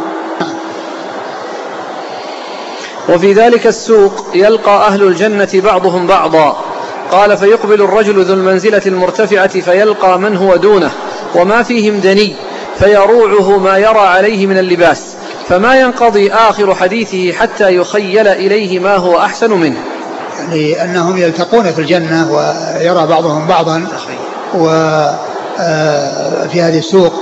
S1: وفي ذلك السوق يلقى أهل الجنة بعضهم بعضا. قال فيقبل الرجل ذو المنزلة المرتفعة فيلقى من هو دونه وما فيهم دني، فيروعه ما يرى عليه من اللباس، فما ينقضي آخر حديثه حتى يخيل إليه ما هو أحسن منه.
S2: يعني أنهم يلتقون في الجنة ويرى بعضهم بعضا وفي هذه السوق،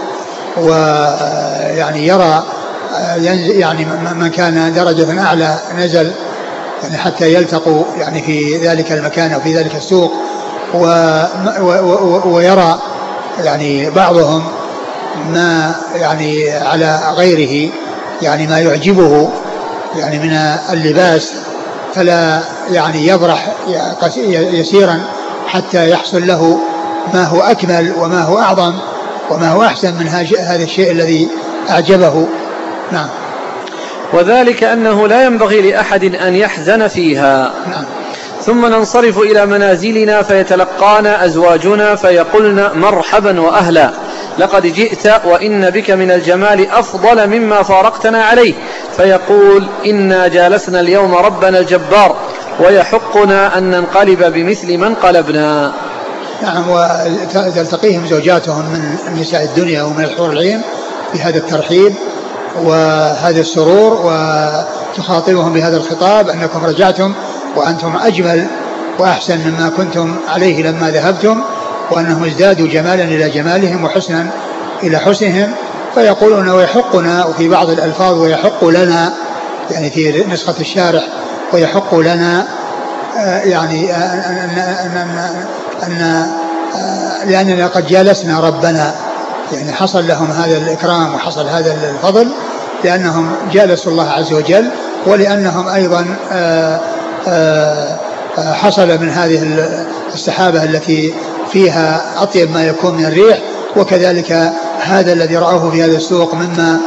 S2: ويعني يرى يعني من كان درجة أعلى نزل يعني حتى يلتقوا يعني في ذلك المكان أو في ذلك السوق، ويرى يعني بعضهم ما يعني على غيره يعني ما يعجبه يعني من اللباس، فلا يعني يبرح يسيرا حتى يحصل له ما هو أكمل وما هو أعظم وما هو أحسن من هذا الشيء الذي أعجبه. نعم.
S1: وذلك أنه لا ينبغي لأحد أن يحزن فيها.
S2: نعم.
S1: ثم ننصرف إلى منازلنا فيتلقانا أزواجنا فيقولن مرحبا وأهلا، لقد جئت وإن بك من الجمال أفضل مما فارقتنا عليه، فيقول إنا جالسنا اليوم ربنا الجبار ويحقنا أن ننقلب بمثل من قلبنا.
S2: نعم. وتلتقيهم زوجاتهم من نساء الدنيا ومن الحور العين بهذا الترحيب وهذا السرور، وتخاطبهم بهذا الخطاب أنكم رجعتم وأنتم أجمل وأحسن مما كنتم عليه لما ذهبتم، وأنهم ازدادوا جمالا إلى جمالهم وحسنا إلى حسنهم، فيقولون ويحقنا، وفي بعض الألفاظ ويحق لنا يعني في نسخة الشارح ويحق لنا يعني أن, أن, أن لأننا قد جالسنا ربنا، يعني حصل لهم هذا الإكرام وحصل هذا الفضل لأنهم جالسوا الله عز وجل، ولأنهم أيضا آآ آآ حصل من هذه السحابة التي فيها أطيب ما يكون من الريح، وكذلك هذا الذي رأوه في هذا السوق مما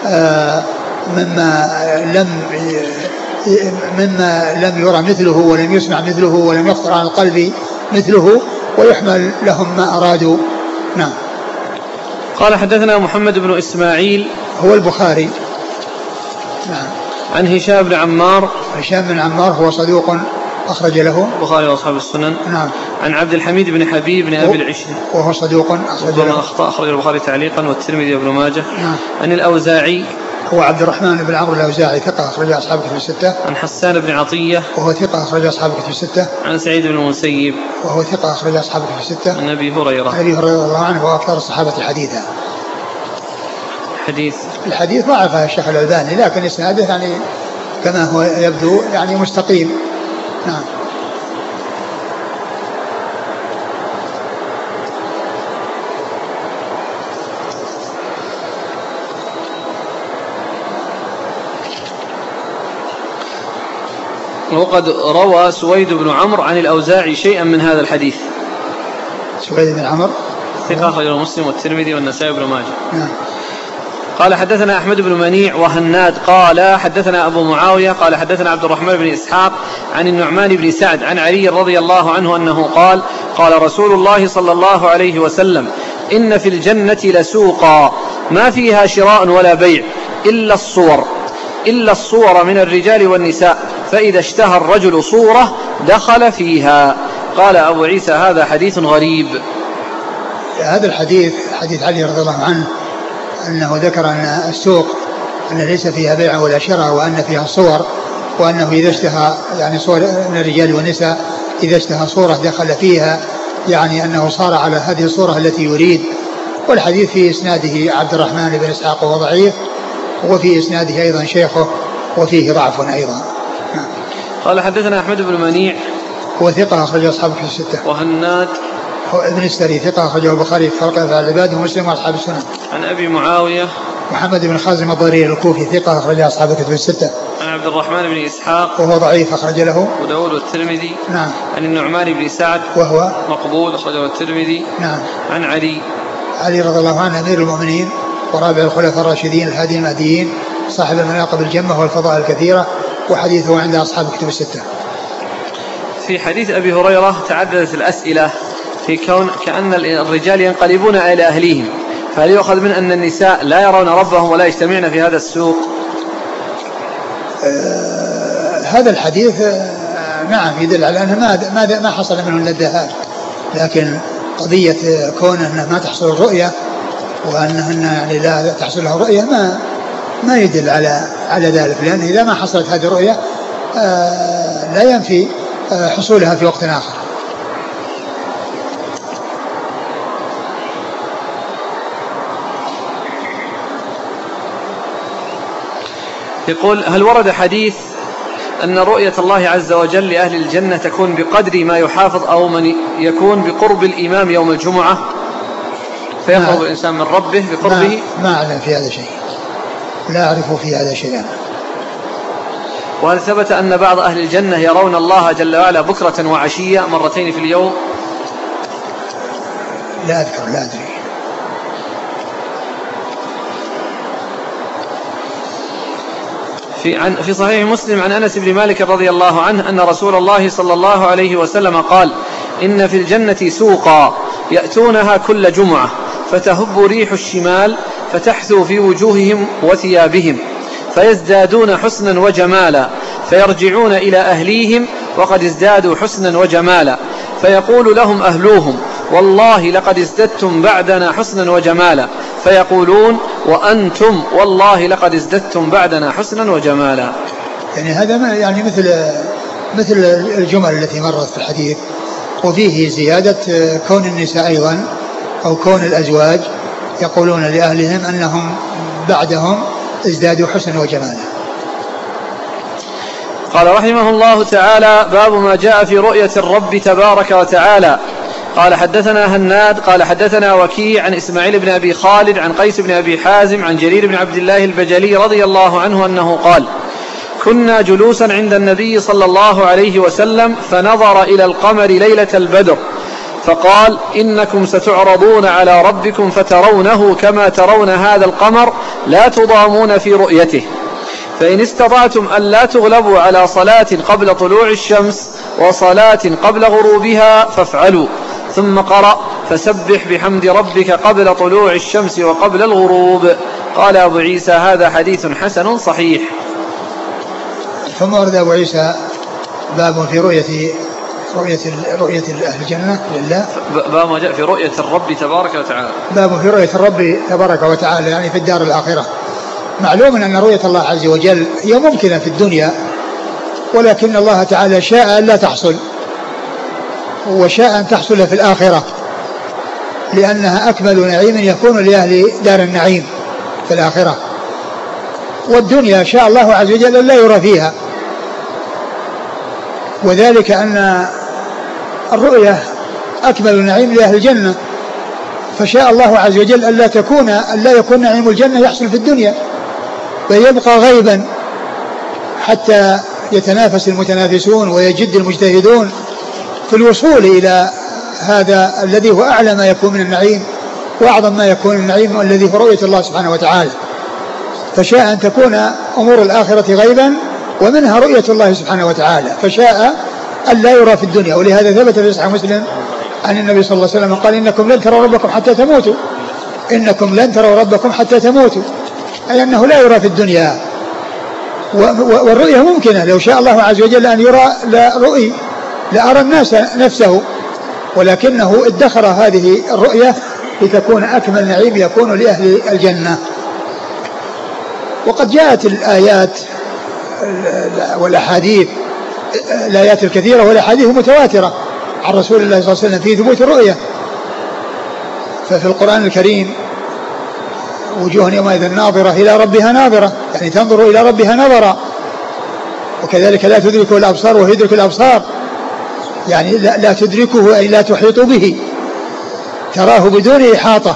S2: مما لم مما لم يرى مثله ولم يسمع مثله ولم يخطر على القلب مثله، ويحمل لهم ما أرادوا. نعم.
S1: قال حدثنا محمد بن إسماعيل
S2: هو البخاري. نعم.
S1: عن هشام بن عمار.
S2: هشام بن عمار هو صدوق أخرج له
S1: البخاري وأصحاب السنن.
S2: نعم.
S1: عن عبد الحميد بن حبيب بن أبي العشر
S2: وهو صدوق أخرج له
S1: أخطأ أخرج البخاري تعليقا والترمذي وابن ماجه.
S2: نعم.
S1: عن الأوزاعي
S2: هو عبد الرحمن بن عمرو الأوزاعي ثقة أخرج أصحاب كتب الستة.
S1: عن حسان بن عطية
S2: وهو ثقة أخرج أصحاب كتب الستة.
S1: عن سعيد بن المسيب
S2: وهو ثقة أخرج أصحاب كتب الستة.
S1: عن أبي هريرة
S2: أبي هريرة رضي الله عنه وأكثر الصحابة حديثا.
S1: حديث
S2: الحديث ضعفه الشيخ الألباني، لكن إسناده يعني كما هو يبدو يعني مستقيم. نعم.
S1: وقد روى سويد بن عمرو عن الأوزاعي شيئا من هذا الحديث.
S2: سويد بن عمرو
S1: ثقة أخرجه مسلم والترمذي والنسائي بن ماجه.
S2: نعم.
S1: قال حدثنا أحمد بن منيع وهناد قال حدثنا أبو معاوية قال حدثنا عبد الرحمن بن إسحاق عن النعمان بن سعد عن علي رضي الله عنه أنه قال قال رسول الله صلى الله عليه وسلم إن في الجنة لسوقا ما فيها شراء ولا بيع إلا الصور إلا الصور من الرجال والنساء، فإذا اشتهى الرجل صورة دخل فيها. قال أبو عيسى هذا حديث غريب.
S2: هذا الحديث حديث علي رضي الله عنه أنه ذكر أن السوق أن ليس فيها بيع ولا شراء وأن فيها صور، وأنه إذا اشتهى يعني صور من الرجال والنساء إذا اشتهى صورة دخل فيها، يعني أنه صار على هذه الصورة التي يريد. والحديث في إسناده عبد الرحمن بن إسحاق وهو ضعيف، وفي إسناده أيضا شيخه وفيه ضعف أيضا.
S1: قال حدثنا أحمد بن منيع
S2: هو ثقة أخرج أصحاب الكتب الستة.
S1: وهناد
S2: هو ابن السري ثقة أخرجه البخاري في خلق أفعال العباد ومسلم وأصحاب السنن.
S1: عن أبي معاوية
S2: محمد بن خازم الضرير الكوفي ثقة أخرج أصحاب الكتب الستة.
S1: عن عبد الرحمن بن إسحاق
S2: وهو ضعيف أخرج له
S1: أبو داود والترمذي.
S2: نعم.
S1: عن النعمان بن سعد
S2: وهو
S1: مقبول أخرجه الترمذي.
S2: نعم.
S1: عن علي
S2: علي رضي الله عنه أمير المؤمنين ورابع الخلفاء الراشدين الهادي المهديين صاحب المناقب الجمة والفضائل الكثيرة، وحديثه عند أصحاب الكتب الستة.
S1: في حديث أبي هريرة تعددت الأسئلة في كون كأن الرجال ينقلبون إلى أهليهم، فهل يؤخذ من أن النساء لا يرون ربهم ولا يجتمعن في هذا السوق؟
S2: آه هذا الحديث آه نعم يدل على أنه ما ما ما حصل منه إلا الدهاء، لكن قضية كونه ما تحصل الرؤية وأنهن يعني لا تحصل له رؤية ما ما يدل على على ذلك، لأن إذا ما حصلت هذه الرؤية آه لا ينفي حصولها في وقت آخر.
S1: يقول: هل ورد حديث أن رؤية الله عز وجل لأهل الجنة تكون بقدر ما يحافظ أو من يكون بقرب الإمام يوم الجمعة فيقرب الإنسان من ربه بقربه؟
S2: ما, ما أعلم في هذا شيء، لا أعرف في هذا شيئا.
S1: وهل ثبت أن بعض أهل الجنة يرون الله جل وعلا بكرة وعشية مرتين في اليوم؟
S2: لا أذكر، لا أدري.
S1: في, عن في صحيح مسلم عن أنس بن مالك رضي الله عنه أن رسول الله صلى الله عليه وسلم قال: إن في الجنة سوقا يأتونها كل جمعة فتهب ريح الشمال فتحثو في وجوههم وثيابهم فيزدادون حسنا وجمالا فيرجعون إلى أهليهم وقد ازدادوا حسنا وجمالا فيقول لهم أهلوهم: والله لقد ازددتم بعدنا حسنا وجمالا، فيقولون: وأنتم والله لقد ازددتم بعدنا حسنا وجمالا.
S2: يعني هذا يعني مثل مثل الجمل التي مرت في الحديث، وفيه زيادة كون النساء أيضا أو كون الأزواج يقولون لأهلهم أنهم بعدهم ازدادوا حسنا وجمالا.
S1: قال رحمه الله تعالى: باب ما جاء في رؤية الرب تبارك وتعالى. قال: حدثنا هناد قال حدثنا وكيع عن إسماعيل بن أبي خالد عن قيس بن أبي حازم عن جرير بن عبد الله البجلي رضي الله عنه أنه قال: كنا جلوسا عند النبي صلى الله عليه وسلم فنظر إلى القمر ليلة البدر فقال: إنكم ستعرضون على ربكم فترونه كما ترون هذا القمر لا تضامون في رؤيته، فإن استطعتم أن لا تغلبوا على صلاة قبل طلوع الشمس وصلاة قبل غروبها فافعلوا. ثم قرأ: فسبح بحمد ربك قبل طلوع الشمس وقبل الغروب. قال أبو عيسى: هذا حديث حسن صحيح.
S2: ثم ورد أبو عيسى باب في رؤية رؤية رؤية أهل الجنة لله،
S1: باب ما جاء في رؤية الرب تبارك وتعالى.
S2: باب في رؤية الرب تبارك وتعالى يعني في الدار الآخرة. معلوم أن رؤية الله عز وجل هي ممكنة في الدنيا، ولكن الله تعالى شاء أن لا تحصل، وشاء أن تحصل في الآخرة، لأنها أكمل نعيم يكون لأهل دار النعيم في الآخرة. والدنيا شاء الله عز وجل أن لا يرى فيها، وذلك أن الرؤية أكمل نعيم لأهل الجنة، فشاء الله عز وجل أن لا تكون أن لا يكون نعيم الجنة يحصل في الدنيا، ويبقى غيبا حتى يتنافس المتنافسون ويجد المجتهدون في الوصول إلى هذا الذي هو أعلى ما يكون من النعيم وأعظم ما يكون النعيم الذي هو رؤية الله سبحانه وتعالى. فشاء أن تكون أمور الآخرة غيبا ومنها رؤية الله سبحانه وتعالى، فشاء أن لا يرى في الدنيا. ولهذا ثبت في صحيح مسلم عن النبي صلى الله عليه وسلم قال: إنكم لن تروا ربكم حتى تموتوا، إنكم لن تروا ربكم حتى تموتوا، أي أنه لا يرى في الدنيا. والرؤية ممكنة، لو شاء الله عز وجل أن يرى لا رؤي لأرى الناس نفسه، ولكنه ادخر هذه الرؤية لتكون أكمل نعيم يكون لأهل الجنة. وقد جاءت الآيات والأحاديث الآيات الكثيرة والأحاديث المتواترة عن رسول الله صلى الله عليه وسلم في ثبوت الرؤية. ففي القرآن الكريم: وجوه يومئذ ناظرة إلى ربها ناظرة، يعني تنظر إلى ربها نظرا. وكذلك لا تدركه الأبصار وهو يدرك الأبصار، يعني لا, لا تدركه أي لا تحيط به، تراه بدون إحاطة،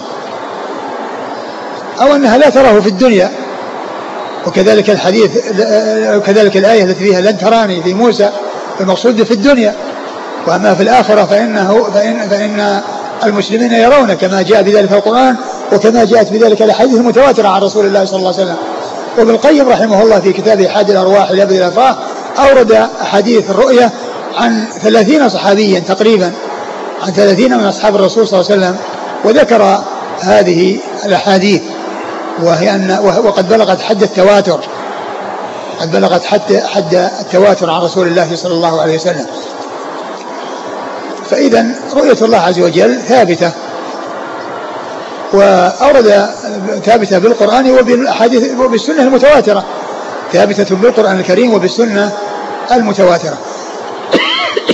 S2: أو أنها لا تراه في الدنيا. وكذلك الحديث وكذلك الآية التي فيها لن تراني في موسى، المقصود في الدنيا، وأما في الآخرة فإنه فإن, فإن المسلمين يرون كما جاء بذلك القرآن وكما جاءت بذلك الأحاديث المتواترة عن رسول الله صلى الله عليه وسلم. وابن القيم رحمه الله في كتابه حاد الأرواح إلى أبد الأفراه أورد أحاديث الرؤية عن ثلاثين صحابيا تقريبا، عن ثلاثين من أصحاب الرسول صلى الله عليه وسلم، وذكر هذه الأحاديث، وهي أن وقد بلغت حد التواتر، قد بلغت حد حد التواتر عن رسول الله صلى الله عليه وسلم. فإذا رؤية الله عز وجل ثابتة، وأورد ثابتة بالقرآن وبالحديث وبالسنة المتواترة، ثابتة بالقرآن الكريم وبالسنة المتواترة.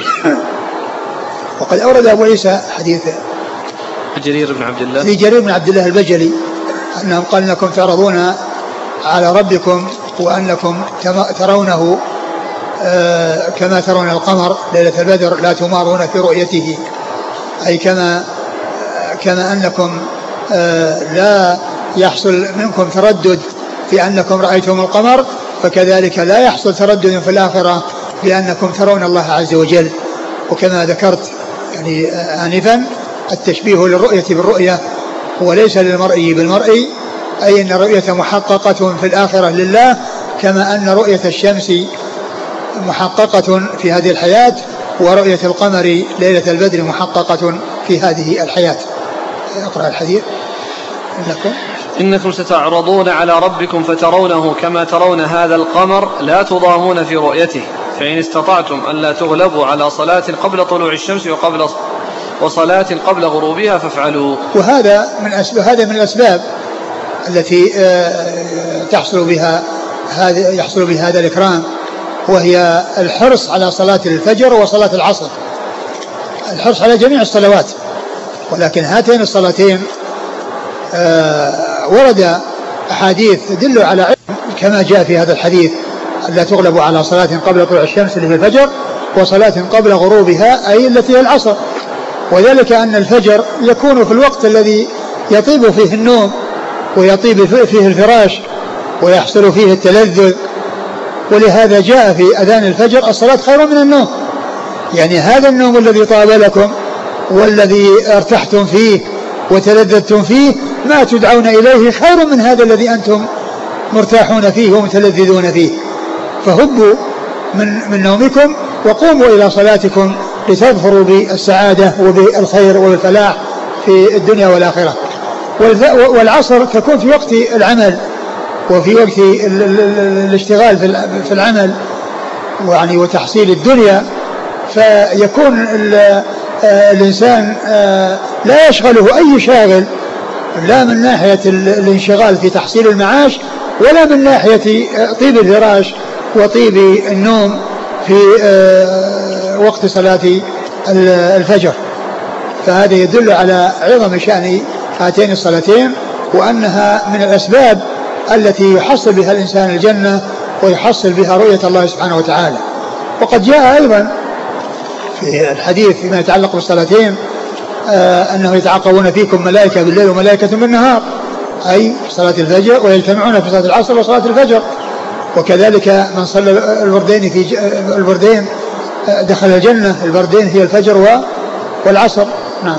S2: وقد أورد أبو عيسى حديث
S1: جرير بن عبد الله
S2: في جرير بن عبد الله البجلي أنهم قال أنكم تعرضون على ربكم وأنكم ترونه كما ترون القمر ليلة البدر لا تمارون في رؤيته، أي كما كما أنكم لا يحصل منكم تردد في أنكم رأيتم القمر، فكذلك لا يحصل تردد في الآخرة بأنكم ترون الله عز وجل. وكما ذكرت يعني آنفا التشبيه للرؤية بالرؤية وليس للمرئي بالمرئي، أي أن الرؤية محققة في الآخرة لله كما أن رؤية الشمس محققة في هذه الحياة ورؤية القمر ليلة البدر محققة في هذه الحياة. اقرأ الحديث. إنكم
S1: إنكم ستعرضون على ربكم فترونه كما ترون هذا القمر لا تضامون في رؤيته، فإن استطعتم ألا تغلبوا على صلاة قبل طلوع الشمس وقبل وصلاة قبل غروبها فافعلوا.
S2: وهذا من أسباب هذا من الأسباب التي تحصل بها هذا يحصل بها هذا الإكرام، وهي الحرص على صلاة الفجر وصلاة العصر، الحرص على جميع الصلوات. ولكن هاتين الصلاتين ورد أحاديث تدل على علم كما جاء في هذا الحديث لا تغلب على صلاة قبل طلوع الشمس اللي هي الفجر وصلاة قبل غروبها أي التي هي العصر، وذلك أن الفجر يكون في الوقت الذي يطيب فيه النوم ويطيب فيه الفراش ويحصل فيه التلذذ، ولهذا جاء في أذان الفجر الصلاة خير من النوم، يعني هذا النوم الذي طاب لكم والذي ارتحتم فيه وتلذذتم فيه ما تدعون إليه خير من هذا الذي أنتم مرتاحون فيه ومتلذذون فيه، فهبوا من, من نومكم وقوموا إلى صلاتكم لتظهروا بالسعادة وبالخير والفلاح في الدنيا والآخرة. والعصر تكون في وقت العمل وفي وقت الاشتغال في العمل يعني وتحصيل الدنيا، فيكون الإنسان لا يشغله أي شاغل لا من ناحية الانشغال في تحصيل المعاش ولا من ناحية طيب الفراش وطيب النوم في وقت صلاة الفجر. فهذا يدل على عظم شأن هاتين الصلاتين وأنها من الأسباب التي يحصل بها الإنسان الجنة ويحصل بها رؤية الله سبحانه وتعالى. وقد جاء أيضا في الحديث فيما يتعلق بالصلاتين آه أنه يتعاقبون فيكم ملائكة بالليل وملائكة بالنهار، أي صلاة الفجر، ويجتمعون في صلاة العصر وصلاة الفجر. وكذلك من صلى الوردين في الوردين دخل الجنة، الوردين هي الفجر والعصر. نعم.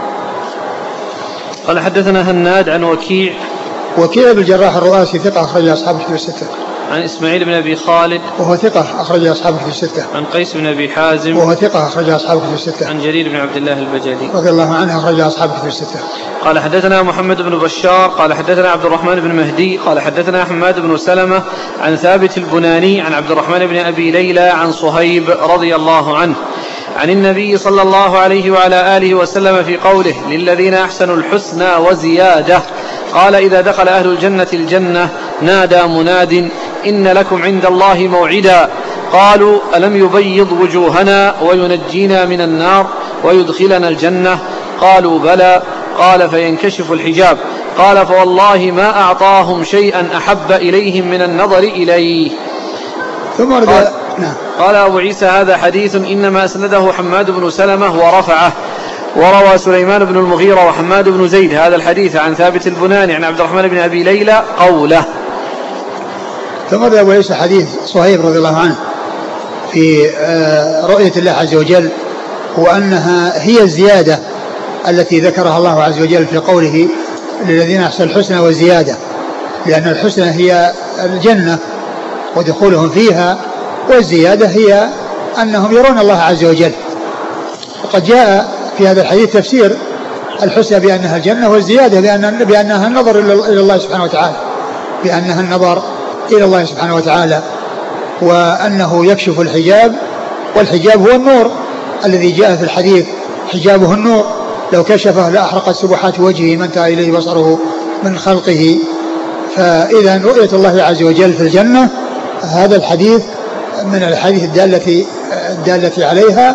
S1: قال حدثنا هناد عن وكيع
S2: وكيع بالجراح الرؤاسي ثقة أخرج أصحاب الكتب الستة.
S1: عن إسماعيل بن أبي خالد
S2: وهو ثقة أخرج أصحاب الكتب الستة.
S1: عن قيس بن أبي حازم
S2: وهو ثقة أخرج أصحاب الكتب الستة.
S1: عن جرير بن عبد الله البجلي
S2: رضي الله عنه أخرج أصحاب الكتب الستة.
S1: قال حدثنا محمد بن بشار قال حدثنا عبد الرحمن بن مهدي قال حدثنا حماد بن سلمة عن ثابت البناني عن عبد الرحمن بن أبي ليلى عن صهيب رضي الله عنه عن النبي صلى الله عليه وعلى آله وسلم في قوله للذين أحسنوا الحسنى وزيادة، قال إذا دخل أهل الجنة الجنة نادى مناد إن لكم عند الله موعدا، قالوا ألم يبيض وجوهنا وينجينا من النار ويدخلنا الجنة؟ قالوا بلى، قال فينكشف الحجاب، قال فوالله ما أعطاهم شيئا أحب إليهم من النظر إليه.
S2: ثم
S1: قال, قال أبو عيسى هذا حديث إنما أسنده حماد بن سلمة ورفعه، وروى سليمان بن المغيرة وحماد بن زيد هذا الحديث عن ثابت البناني عن عبد الرحمن بن أبي ليلى قوله.
S2: ثم أبو عيسى حديث صهيب رضي الله عنه في رؤية الله عز وجل، وأنها هي الزيادة التي ذكرها الله عز وجل في قوله للذين أحسنوا الحسنى والزيادة، لأن الحسنى هي الجنة ودخولهم فيها، والزيادة هي أنهم يرون الله عز وجل. وقد جاء في هذا الحديث تفسير الحسنى بأنها الجنة، والزيادة بأن بأنها النظر إلى الله سبحانه وتعالى، بأنها النظر إلى الله سبحانه وتعالى، وأنه يكشف الحجاب، والحجاب هو النور الذي جاء في الحديث حجابه النور لو كشفه لأحرقت سبحات وجهه ما انتهى إليه بصره من خلقه. فإذا رؤية الله عز وجل في الجنة هذا الحديث من الحديث الدالة, الدالة عليها،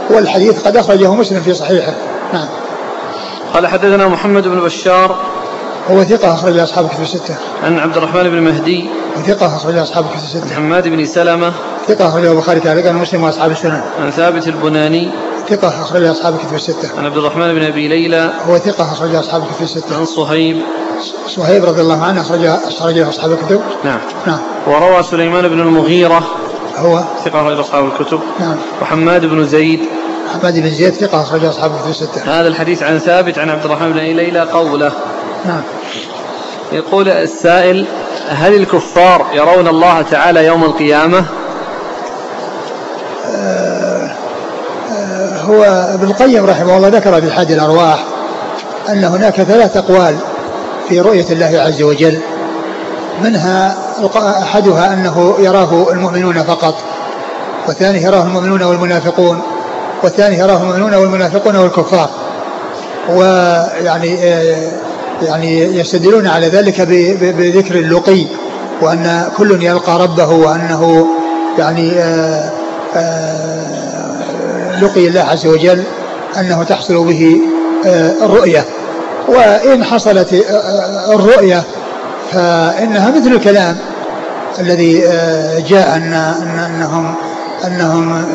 S2: والحديث قد أخرجه مسلم في صحيحه. نعم.
S1: قال حدثنا محمد بن بشار
S2: هو ثقة أخرج أصحاب الكتب الستة.
S1: عن عبد الرحمن بن مهدي
S2: ثقة أخرج أصحاب الكتب الستة.
S1: عن حماد بن سلمة
S2: ثقة أخرج البخاري تعليقا ومسلم وأصحاب السنن.
S1: عن ثابت البناني
S2: ثقة أخرج أصحاب الكتب الستة.
S1: عن عبد الرحمن بن أبي ليلى
S2: هو ثقة أخرج أصحاب الكتب الستة.
S1: عن صهيب
S2: صهيب رضي الله عنه أخرج أخرج أصحاب الكتب.
S1: نعم.
S2: نعم.
S1: وروى سليمان بن المغيرة
S2: هو
S1: ثقة أخرج أصحاب الكتب.
S2: نعم.
S1: وحماد بن زيد
S2: حماد بن زيد ثقة أخرج أصحاب الكتب الستة.
S1: هذا الحديث عن ثابت عن عبد الرحمن بن أبي ليلى قوله.
S2: نعم.
S1: يقول السائل: هل الكفار يرون الله تعالى يوم القيامة؟
S2: آه آه هو ابن القيم رحمه الله ذكر في حاد الأرواح أن هناك ثلاث أقوال في رؤية الله عز وجل، منها أحدها أنه يراه المؤمنون فقط، والثاني يراه المؤمنون والمنافقون، والثاني يراه المؤمنون والمنافقون والكفار. ويعني آه يعني يستدلون على ذلك بذكر اللقي، وأن كل يلقى ربه، وأنه يعني آآ آآ لقي الله عز وجل أنه تحصل به الرؤية. وإن حصلت الرؤية فإنها مثل الكلام الذي جاء أن أنهم أنهم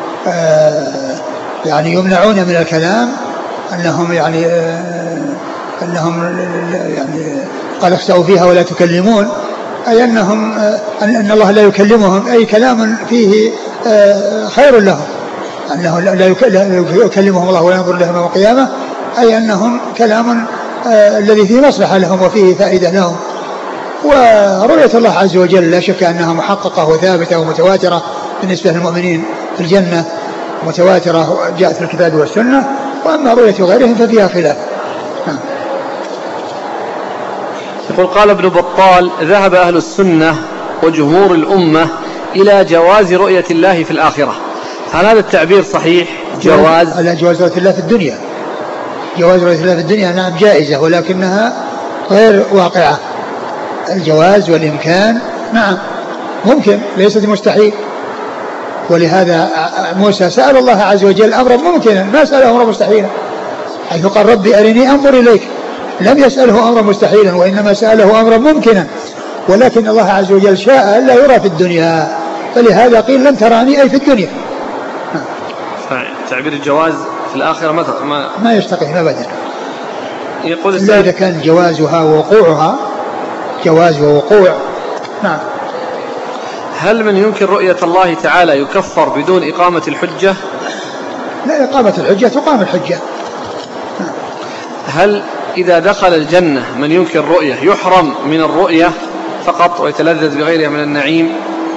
S2: يعني يمنعون من الكلام، أنهم يعني أنهم يعني قال اخسأوا فيها ولا تكلمون، أي أنهم أن الله لا يكلمهم، أي كلام فيه خير لهم، أنه لا يكلمهم الله ولا ينظر لهم يوم القيامة، أي أنهم كلام الذي فيه مصلحة لهم وفيه فائدة لهم. ورؤية الله عز وجل لا شك أنها محققة وثابتة ومتواترة بالنسبة للمؤمنين في الجنة، متواترة جاءت في الكتاب والسنة. وأما رؤية غيرهم ففيها خلاف.
S1: يقول: قال ابن بطال: ذهب أهل السنة وجمهور الأمة إلى جواز رؤية الله في الآخرة. هل هذا التعبير صحيح؟ جواز
S2: على جواز رؤية الله في الدنيا. جواز رؤية الله في الدنيا نعم جائزة، ولكنها غير واقعة. الجواز والإمكان نعم ممكن، ليست مستحيل. ولهذا موسى سأل الله عز وجل أمرا ممكنا، ما سأله أمرا مستحيلا، حيث قال: ربي أرني أنظر إليك. لم يسأله أمرا مستحيلا، وإنما سأله أمرا ممكنا، ولكن الله عز وجل شاء ألا يرى في الدنيا، فلهذا قيل: لن تراني أي في الدنيا.
S1: تعبير الجواز في الآخرة ما
S2: ما, ما يستقيم أبدا.
S1: يقول
S2: إلا إذا كان جوازها ووقوعها جواز ووقوع. نعم.
S1: هل من ينكر رؤية الله تعالى يكفر بدون إقامة الحجة؟
S2: لا، إقامة الحجة تقام الحجة.
S1: هل إذا دخل الجنة من ينكر الرؤية يحرم من الرؤية فقط ويتلذذ بغيرها من النعيم؟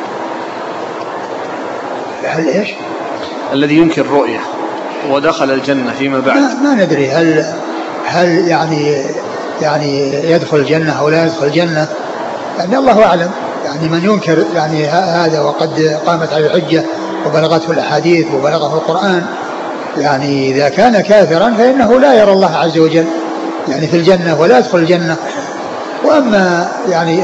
S2: هل إيش؟
S1: الذي ينكر الرؤية ودخل الجنة فيما بعد
S2: ما, ما ندري هل هل يعني يعني يدخل الجنة أو لا يدخل الجنة، يعني الله أعلم. يعني من ينكر يعني هذا وقد قامت على الحجة وبلغته الأحاديث وبلغه القرآن، يعني إذا كان كافرا فإنه لا يرى الله عز وجل يعني في الجنة ولا يدخل الجنة. وأما يعني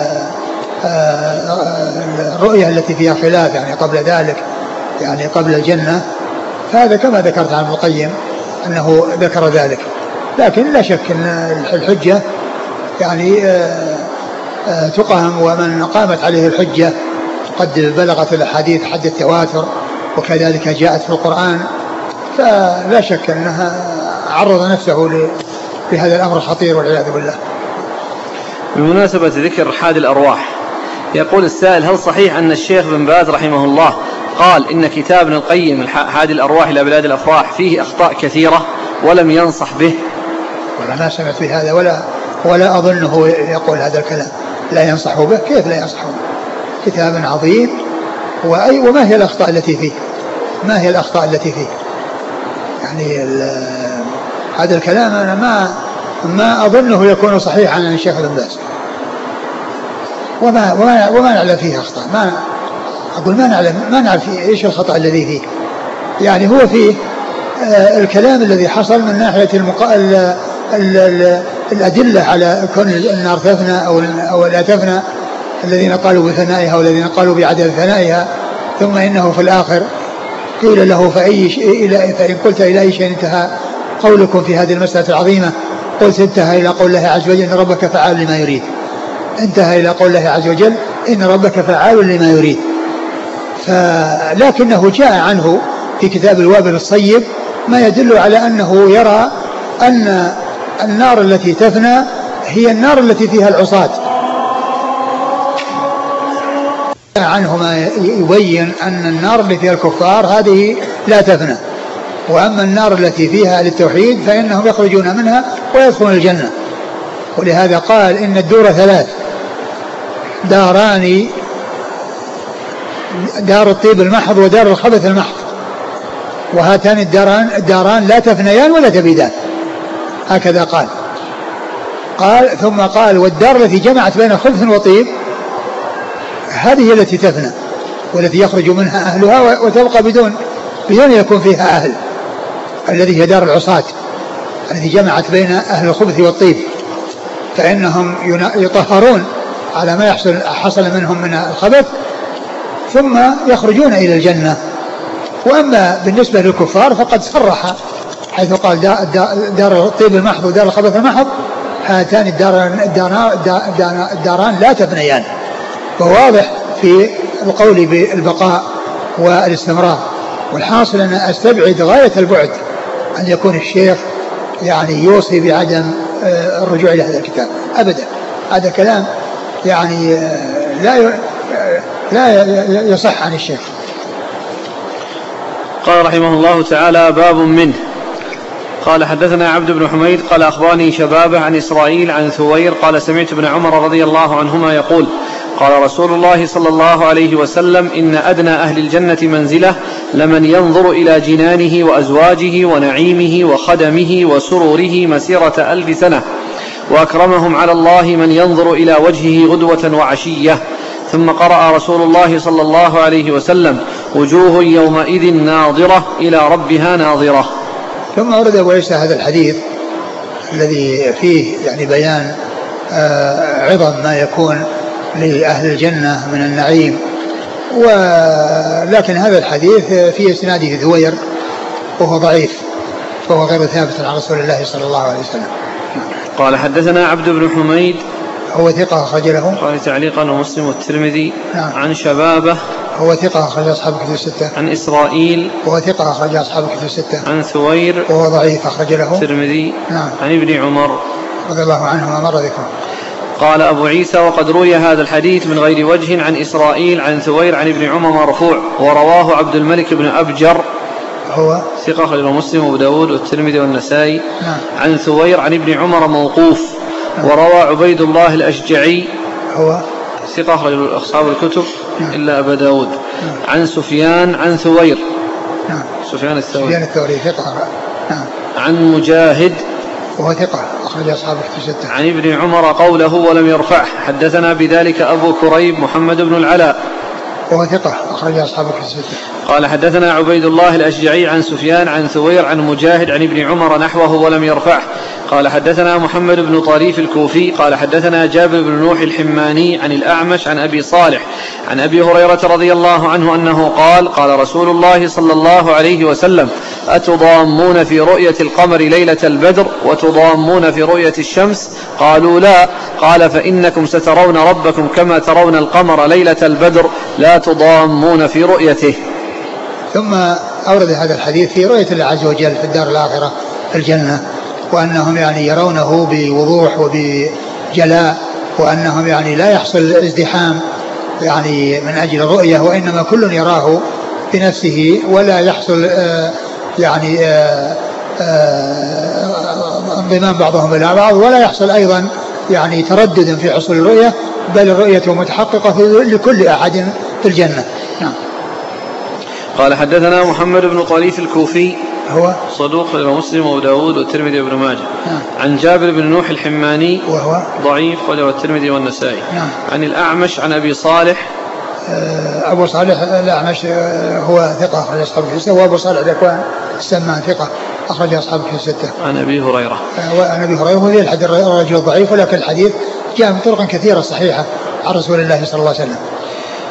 S2: الرؤية التي فيها خلاف يعني قبل ذلك، يعني قبل الجنة، فهذا كما ذكرت عن ابن القيم أنه ذكر ذلك. لكن لا شك أن الحجة يعني تقام، ومن قامت عليه الحجة قد بلغت الأحاديث حد التواتر، وكذلك جاءت في القرآن، فلا شك أنها عرض نفسه لهذا الأمر الخطير والعياذ بالله.
S1: بمناسبة ذكر حاد الأرواح، يقول السائل: هل صحيح أن الشيخ بن باز رحمه الله قال إن كتاب ابن القيم حاد الأرواح إلى بلاد الأفراح فيه أخطاء كثيرة ولم ينصح به؟
S2: ولا ما سمعت في هذا، ولا ولا أظنه يقول هذا الكلام. لا ينصح به؟ كيف لا ينصح به؟ كتاب عظيم، وأي وما هي الأخطاء التي فيه؟ ما هي الأخطاء التي فيه؟ يعني هذا الكلام أنا ما ما أظنه يكون صحيحا عن الشيخ بن باز، وما وما وما نعلم فيه أخطاء. ما أقول ما نعلم ما نعرف إيش الخطأ الذي فيه. يعني هو فيه آه الكلام الذي حصل من ناحية المقا... ال... ال... ال... الأدلة على كون النار تفنى أو أو لا تفنى، الذين قالوا بفنائها والذين قالوا بعدم فنائها، ثم إنه في الآخر قيل له فأي شيء فإن قلت إلى أي شيء انتهى قولكم في هذه المسألة العظيمة؟ قلت انتهى إلى قول الله عز وجل إن ربك فعال لما يريد. انتهى إلى قول الله عز وجل إن ربك فعال لما يريد. فلكنه جاء عنه في كتاب الوابل الصيب ما يدل على أنه يرى أن النار التي تفنى هي النار التي فيها العصاة. عنه ما يبين أن النار التي فيها الكفار هذه لا تفنى، وأما النار التي فيها للتوحيد فإنهم يخرجون منها ويدخلون الجنة. ولهذا قال إن الدور ثلاث، داران، دار الطيب المحض ودار الخبث المحض، وهاتان الداران, الداران لا تفنيان ولا تبيدان، هكذا قال. قال ثم قال والدار التي جمعت بين خبث وطيب هذه التي تفنى والتي يخرج منها أهلها وتبقى بدون بدون يكون فيها أهل، الذي هي دار العصاة التي جمعت بين أهل الخبث والطيب، فإنهم يطهرون على ما يحصل حصل منهم من الخبث ثم يخرجون إلى الجنة. وأما بالنسبة للكفار فقد صرح حيث قال دار الطيب المحض ودار الخبث المحض هاتان الداران, الداران, الداران لا تفنيان. وواضح في القول بالبقاء والاستمرار. والحاصل أن أستبعد غاية البعد أن يكون الشيخ يعني يوصي بعدم الرجوع إلى هذا الكتاب أبدا. هذا كلام يعني لا لا يصح عن الشيخ.
S1: قال رحمه الله تعالى باب منه. قال حدثنا عبد بن حميد قال أخبرني شبابه عن إسرائيل عن ثوير قال سمعت ابن عمر رضي الله عنهما يقول قال رسول الله صلى الله عليه وسلم إن أدنى أهل الجنة منزلة لمن ينظر إلى جنانه وأزواجه ونعيمه وخدمه وسروره مسيرة ألف سنة، وأكرمهم على الله من ينظر إلى وجهه غدوة وعشية. ثم قرأ رسول الله صلى الله عليه وسلم وجوه يومئذ ناظرة إلى ربها ناظرة.
S2: ثم أورد أبو عيسى هذا الحديث الذي فيه يعني بيان عظم ما يكون لأهل الجنة من النعيم، ولكن هذا الحديث في إسناده ذوير وهو ضعيف فهو غير ثابت عن رسول الله صلى الله عليه وسلم.
S1: قال حدثنا عبد بن حميد
S2: هو ثقة أخرج له
S1: قال تعليقا ومسلم والترمذي.
S2: نعم.
S1: عن شبابه
S2: هو ثقة أخرج أصحاب الكتب الستة.
S1: عن إسرائيل
S2: هو ثقة أخرج أصحاب الكتب الستة.
S1: عن ثوير
S2: وهو ضعيف أخرج له
S1: الترمذي.
S2: نعم.
S1: عن ابن عمر
S2: رضي الله عنهما مر ذكره.
S1: قال أبو عيسى وقد روي هذا الحديث من غير وجه عن إسرائيل عن ثوير عن ابن عمر مرفوع، ورواه عبد الملك بن أبجر
S2: هو
S1: ثقة أخرجه مسلم وأبو داود والترمذي والنسائي.
S2: نعم.
S1: عن ثوير عن ابن عمر موقوف. نعم. وروى عبيد الله الأشجعي هو ثقة أخرجه أصحاب الكتب. نعم. إلا أبا داود. نعم. عن سفيان عن ثوير.
S2: نعم.
S1: سفيان الثوري
S2: سفيان الثوري ثقة. نعم.
S1: عن مجاهد
S2: وهو ثقة أخرج أصحاب الكتب الستة.
S1: عن ابن عمر قوله ولم يرفعه. حدثنا بذلك أبو كريب محمد بن العلاء
S2: وهو ثقة أخرج أصحاب الكتب الستة.
S1: قال حدثنا عبيد الله الأشجعي عن سفيان عن ثوير عن مجاهد عن ابن عمر نحوه ولم يرفعه. قال حدثنا محمد بن طريف الكوفي قال حدثنا جابر بن نوح الحماني عن الأعمش عن أبي صالح عن أبي هريرة رضي الله عنه أنه قال قال رسول الله صلى الله عليه وسلم أتضامون في رؤية القمر ليلة البدر وتضامون في رؤية الشمس؟ قالوا لا. قال فإنكم سترون ربكم كما ترون القمر ليلة البدر لا تضامون في رؤيته.
S2: ثم أورد هذا الحديث في رؤية الله عز وجل في الدار الآخرة في الجنة، وأنهم يعني يرونه بوضوح وبجلاء، وأنهم يعني لا يحصل ازدحام يعني من أجل الرؤية، وإنما كل يراه بنفسه ولا يحصل آه يعني آه آه انضمام بعضهم إلى بعض، ولا يحصل أيضا يعني تردد في حصول الرؤية، بل الرؤية متحققة لكل أحد في الجنة. نعم.
S1: قال حدثنا محمد بن طريف الكوفي
S2: هو
S1: صدوق مسلم وابو داود والترمذي وابن ماجه.
S2: نعم.
S1: عن جابر بن نوح الحماني
S2: وهو
S1: ضعيف وله الترمذي والنسائي.
S2: نعم.
S1: عن الأعمش عن أبي صالح
S2: أبو صالح الأعمش هو ثقة أخرج أصحاب الكتب، وأبو صالح ذكوان السمان ثقة أخرج أصحاب الكتب الستة.
S1: عن أبي هريرة
S2: وعن أبي هريرة وهذا الحديث الرجل ضعيف، ولكن الحديث جاء من طرق كثيرة صحيحة عن رسول الله صلى الله عليه وسلم.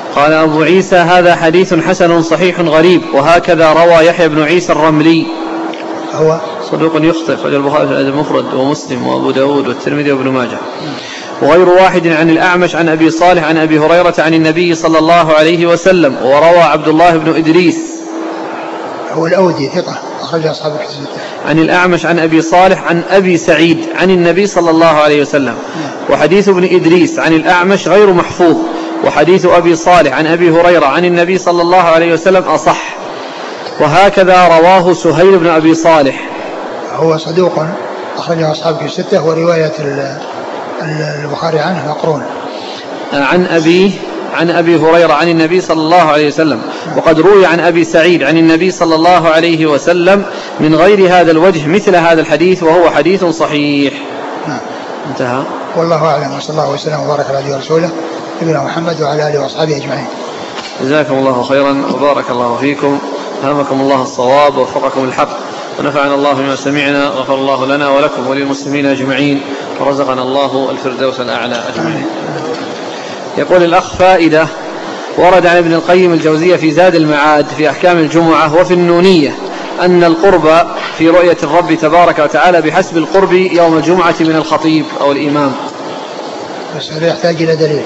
S1: قال أبو عيسى هذا حديث حسن صحيح غريب، وهكذا روى يحيى بن عيسى الرملي
S2: هو
S1: صدوق يخطئ، خرج البخاري في الأدب المفرد ومسلم وأبو داود والترمذي وابن ماجه، وغير واحد عن الأعمش عن أبي صالح عن أبي هريرة عن النبي صلى الله عليه وسلم. وروى عبد الله بن إدريس
S2: هو الأودي ثقة أخرج أصحاب الكتب
S1: عن الأعمش عن أبي صالح عن أبي سعيد عن النبي صلى الله عليه وسلم. وحديث ابن إدريس عن الأعمش غير محفوظ، وحديث أبي صالح عن أبي هريرة عن النبي صلى الله عليه وسلم أصح. وهكذا رواه سهيل بن أبي صالح
S2: هو صدوق أخرجه أصحاب الستة، ورواية البخاري عنه مقرون
S1: عن أبي عن أبي هريرة عن النبي صلى الله عليه وسلم. وقد روي عن أبي سعيد عن النبي صلى الله عليه وسلم من غير هذا الوجه مثل هذا الحديث، وهو حديث صحيح.
S2: نعم.
S1: انتهى.
S2: والله أعلم، وصلى الله وسلم وبارك على نبينا ورسوله نبينا محمد وعلى آله وأصحابه أجمعين.
S1: جزاكم الله خيرا وبارك الله فيكم، ألهمكم الله الصواب ووفقكم الحق، ونفعنا الله بما سمعنا، غفر الله لنا ولكم وللمسلمين أجمعين، ورزقنا الله الفردوس الأعلى أجمعين. يقول الأخ فائدة: ورد عن ابن القيم الجوزية في زاد المعاد في أحكام الجمعة وفي النونية أن القرب في رؤية الرب تبارك وتعالى بحسب القرب يوم الجمعة من الخطيب أو الإمام.
S2: بس هذا يحتاج إلى دليل.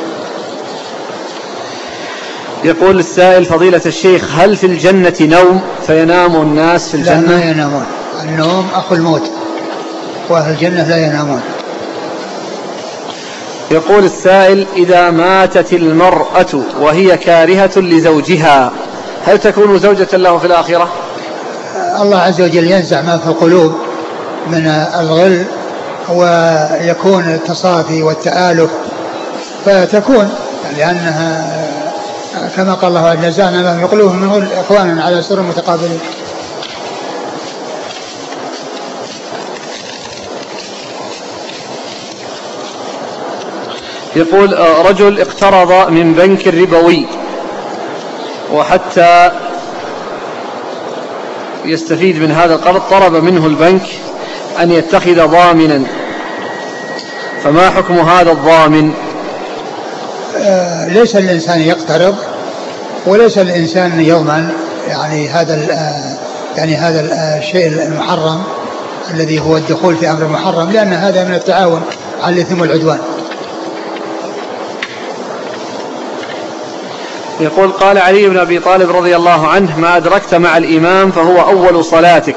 S1: يقول السائل: فضيلة الشيخ، هل في الجنة نوم فينام الناس في الجنة؟
S2: لا، ما ينامون، النوم أخو الموت، وأهل الجنة لا ينامون.
S1: يقول السائل: إذا ماتت المرأة وهي كارهة لزوجها هل تكون زوجة له في الآخرة؟
S2: الله عز وجل ينزع ما في القلوب من الغل ويكون التصافي والتآلف، فتكون لأنها كما قال الله: نزعنا ما في قلوبهم من غل إخوانا على سرر متقابلين.
S1: يقول: رجل اقترض من بنك ربوي، وحتى يستفيد من هذا القرض طلب منه البنك أن يتخذ ضامنا، فما حكم هذا الضامن؟
S2: آه ليس الإنسان يقترض وليس الإنسان يضمن يعني هذا يعني هذا الشيء المحرم الذي هو الدخول في أمر محرم، لأن هذا من التعاون على الإثم والعدوان.
S1: يقول: قال علي بن أبي طالب رضي الله عنه: ما أدركت مع الإمام فهو أول صلاتك،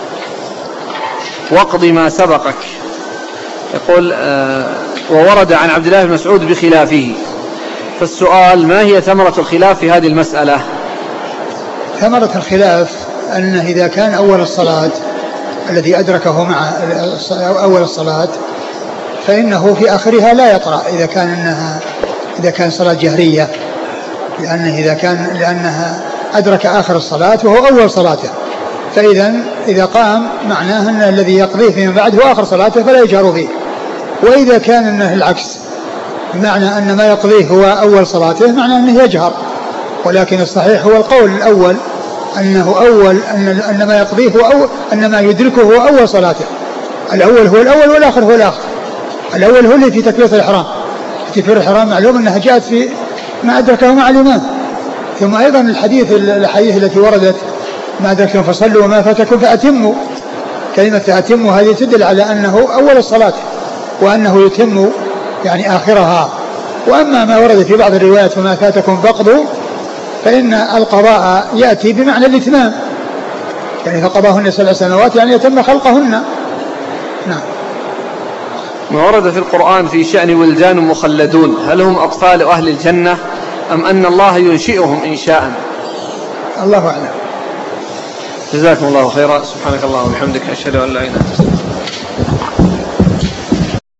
S1: واقض ما سبقك. يقول: آه وورد عن عبد الله بن مسعود بخلافه، فالسؤال: ما هي ثمرة الخلاف في هذه المسألة؟
S2: ثمرة الخلاف أنه إذا كان أول الصلاة الذي أدركه مع أول الصلاة فإنه في آخرها لا يقرأ، إذا كان إنها إذا كان صلاة جهرية، لأنه إذا كان لأنها أدرك آخر الصلاة وهو أول صلاته، فإذا إذا قام معناه أن الذي يقضيه فيما بعد هو آخر صلاته فلا يجهر فيه. وإذا كان أنه العكس، بمعنى أن ما يقضيه هو أول صلاته، معنى أنه يجهر. ولكن الصحيح هو القول الأول، أنه أول أن أن ما يقضيه هو أول، أن ما يدركه هو أول صلاته. الأول هو الأول والآخر هو الآخر. الأول هو اللي في تكبيرة الإحرام. تكبيرة الإحرام معلوم أنها جاءت في ما أدركه مع الإمام. ثم أيضا الحديث الحديث التي وردت: ما أدركتم فصلوا وما فاتكم فأتموا. كلمة فأتموا هذه تدل على أنه أول الصلاة وأنه يتم يعني آخرها. وأما ما ورد في بعض الروايات: وما فاتكم فاقضوا، فإن القضاء يأتي بمعنى الإتمام، يعني فقضاهن سبع سنوات يعني يتم خلقهن. نعم.
S1: ما ورد في القرآن في شأن ولدان مخلدون، هل هم أطفال أهل الجنة أم أن الله ينشئهم إنشاء؟
S2: الله أعلم.
S1: جزاكم الله خيرا. سبحانك اللهم وبحمدك، أشهد أن لا إله إلا أنت.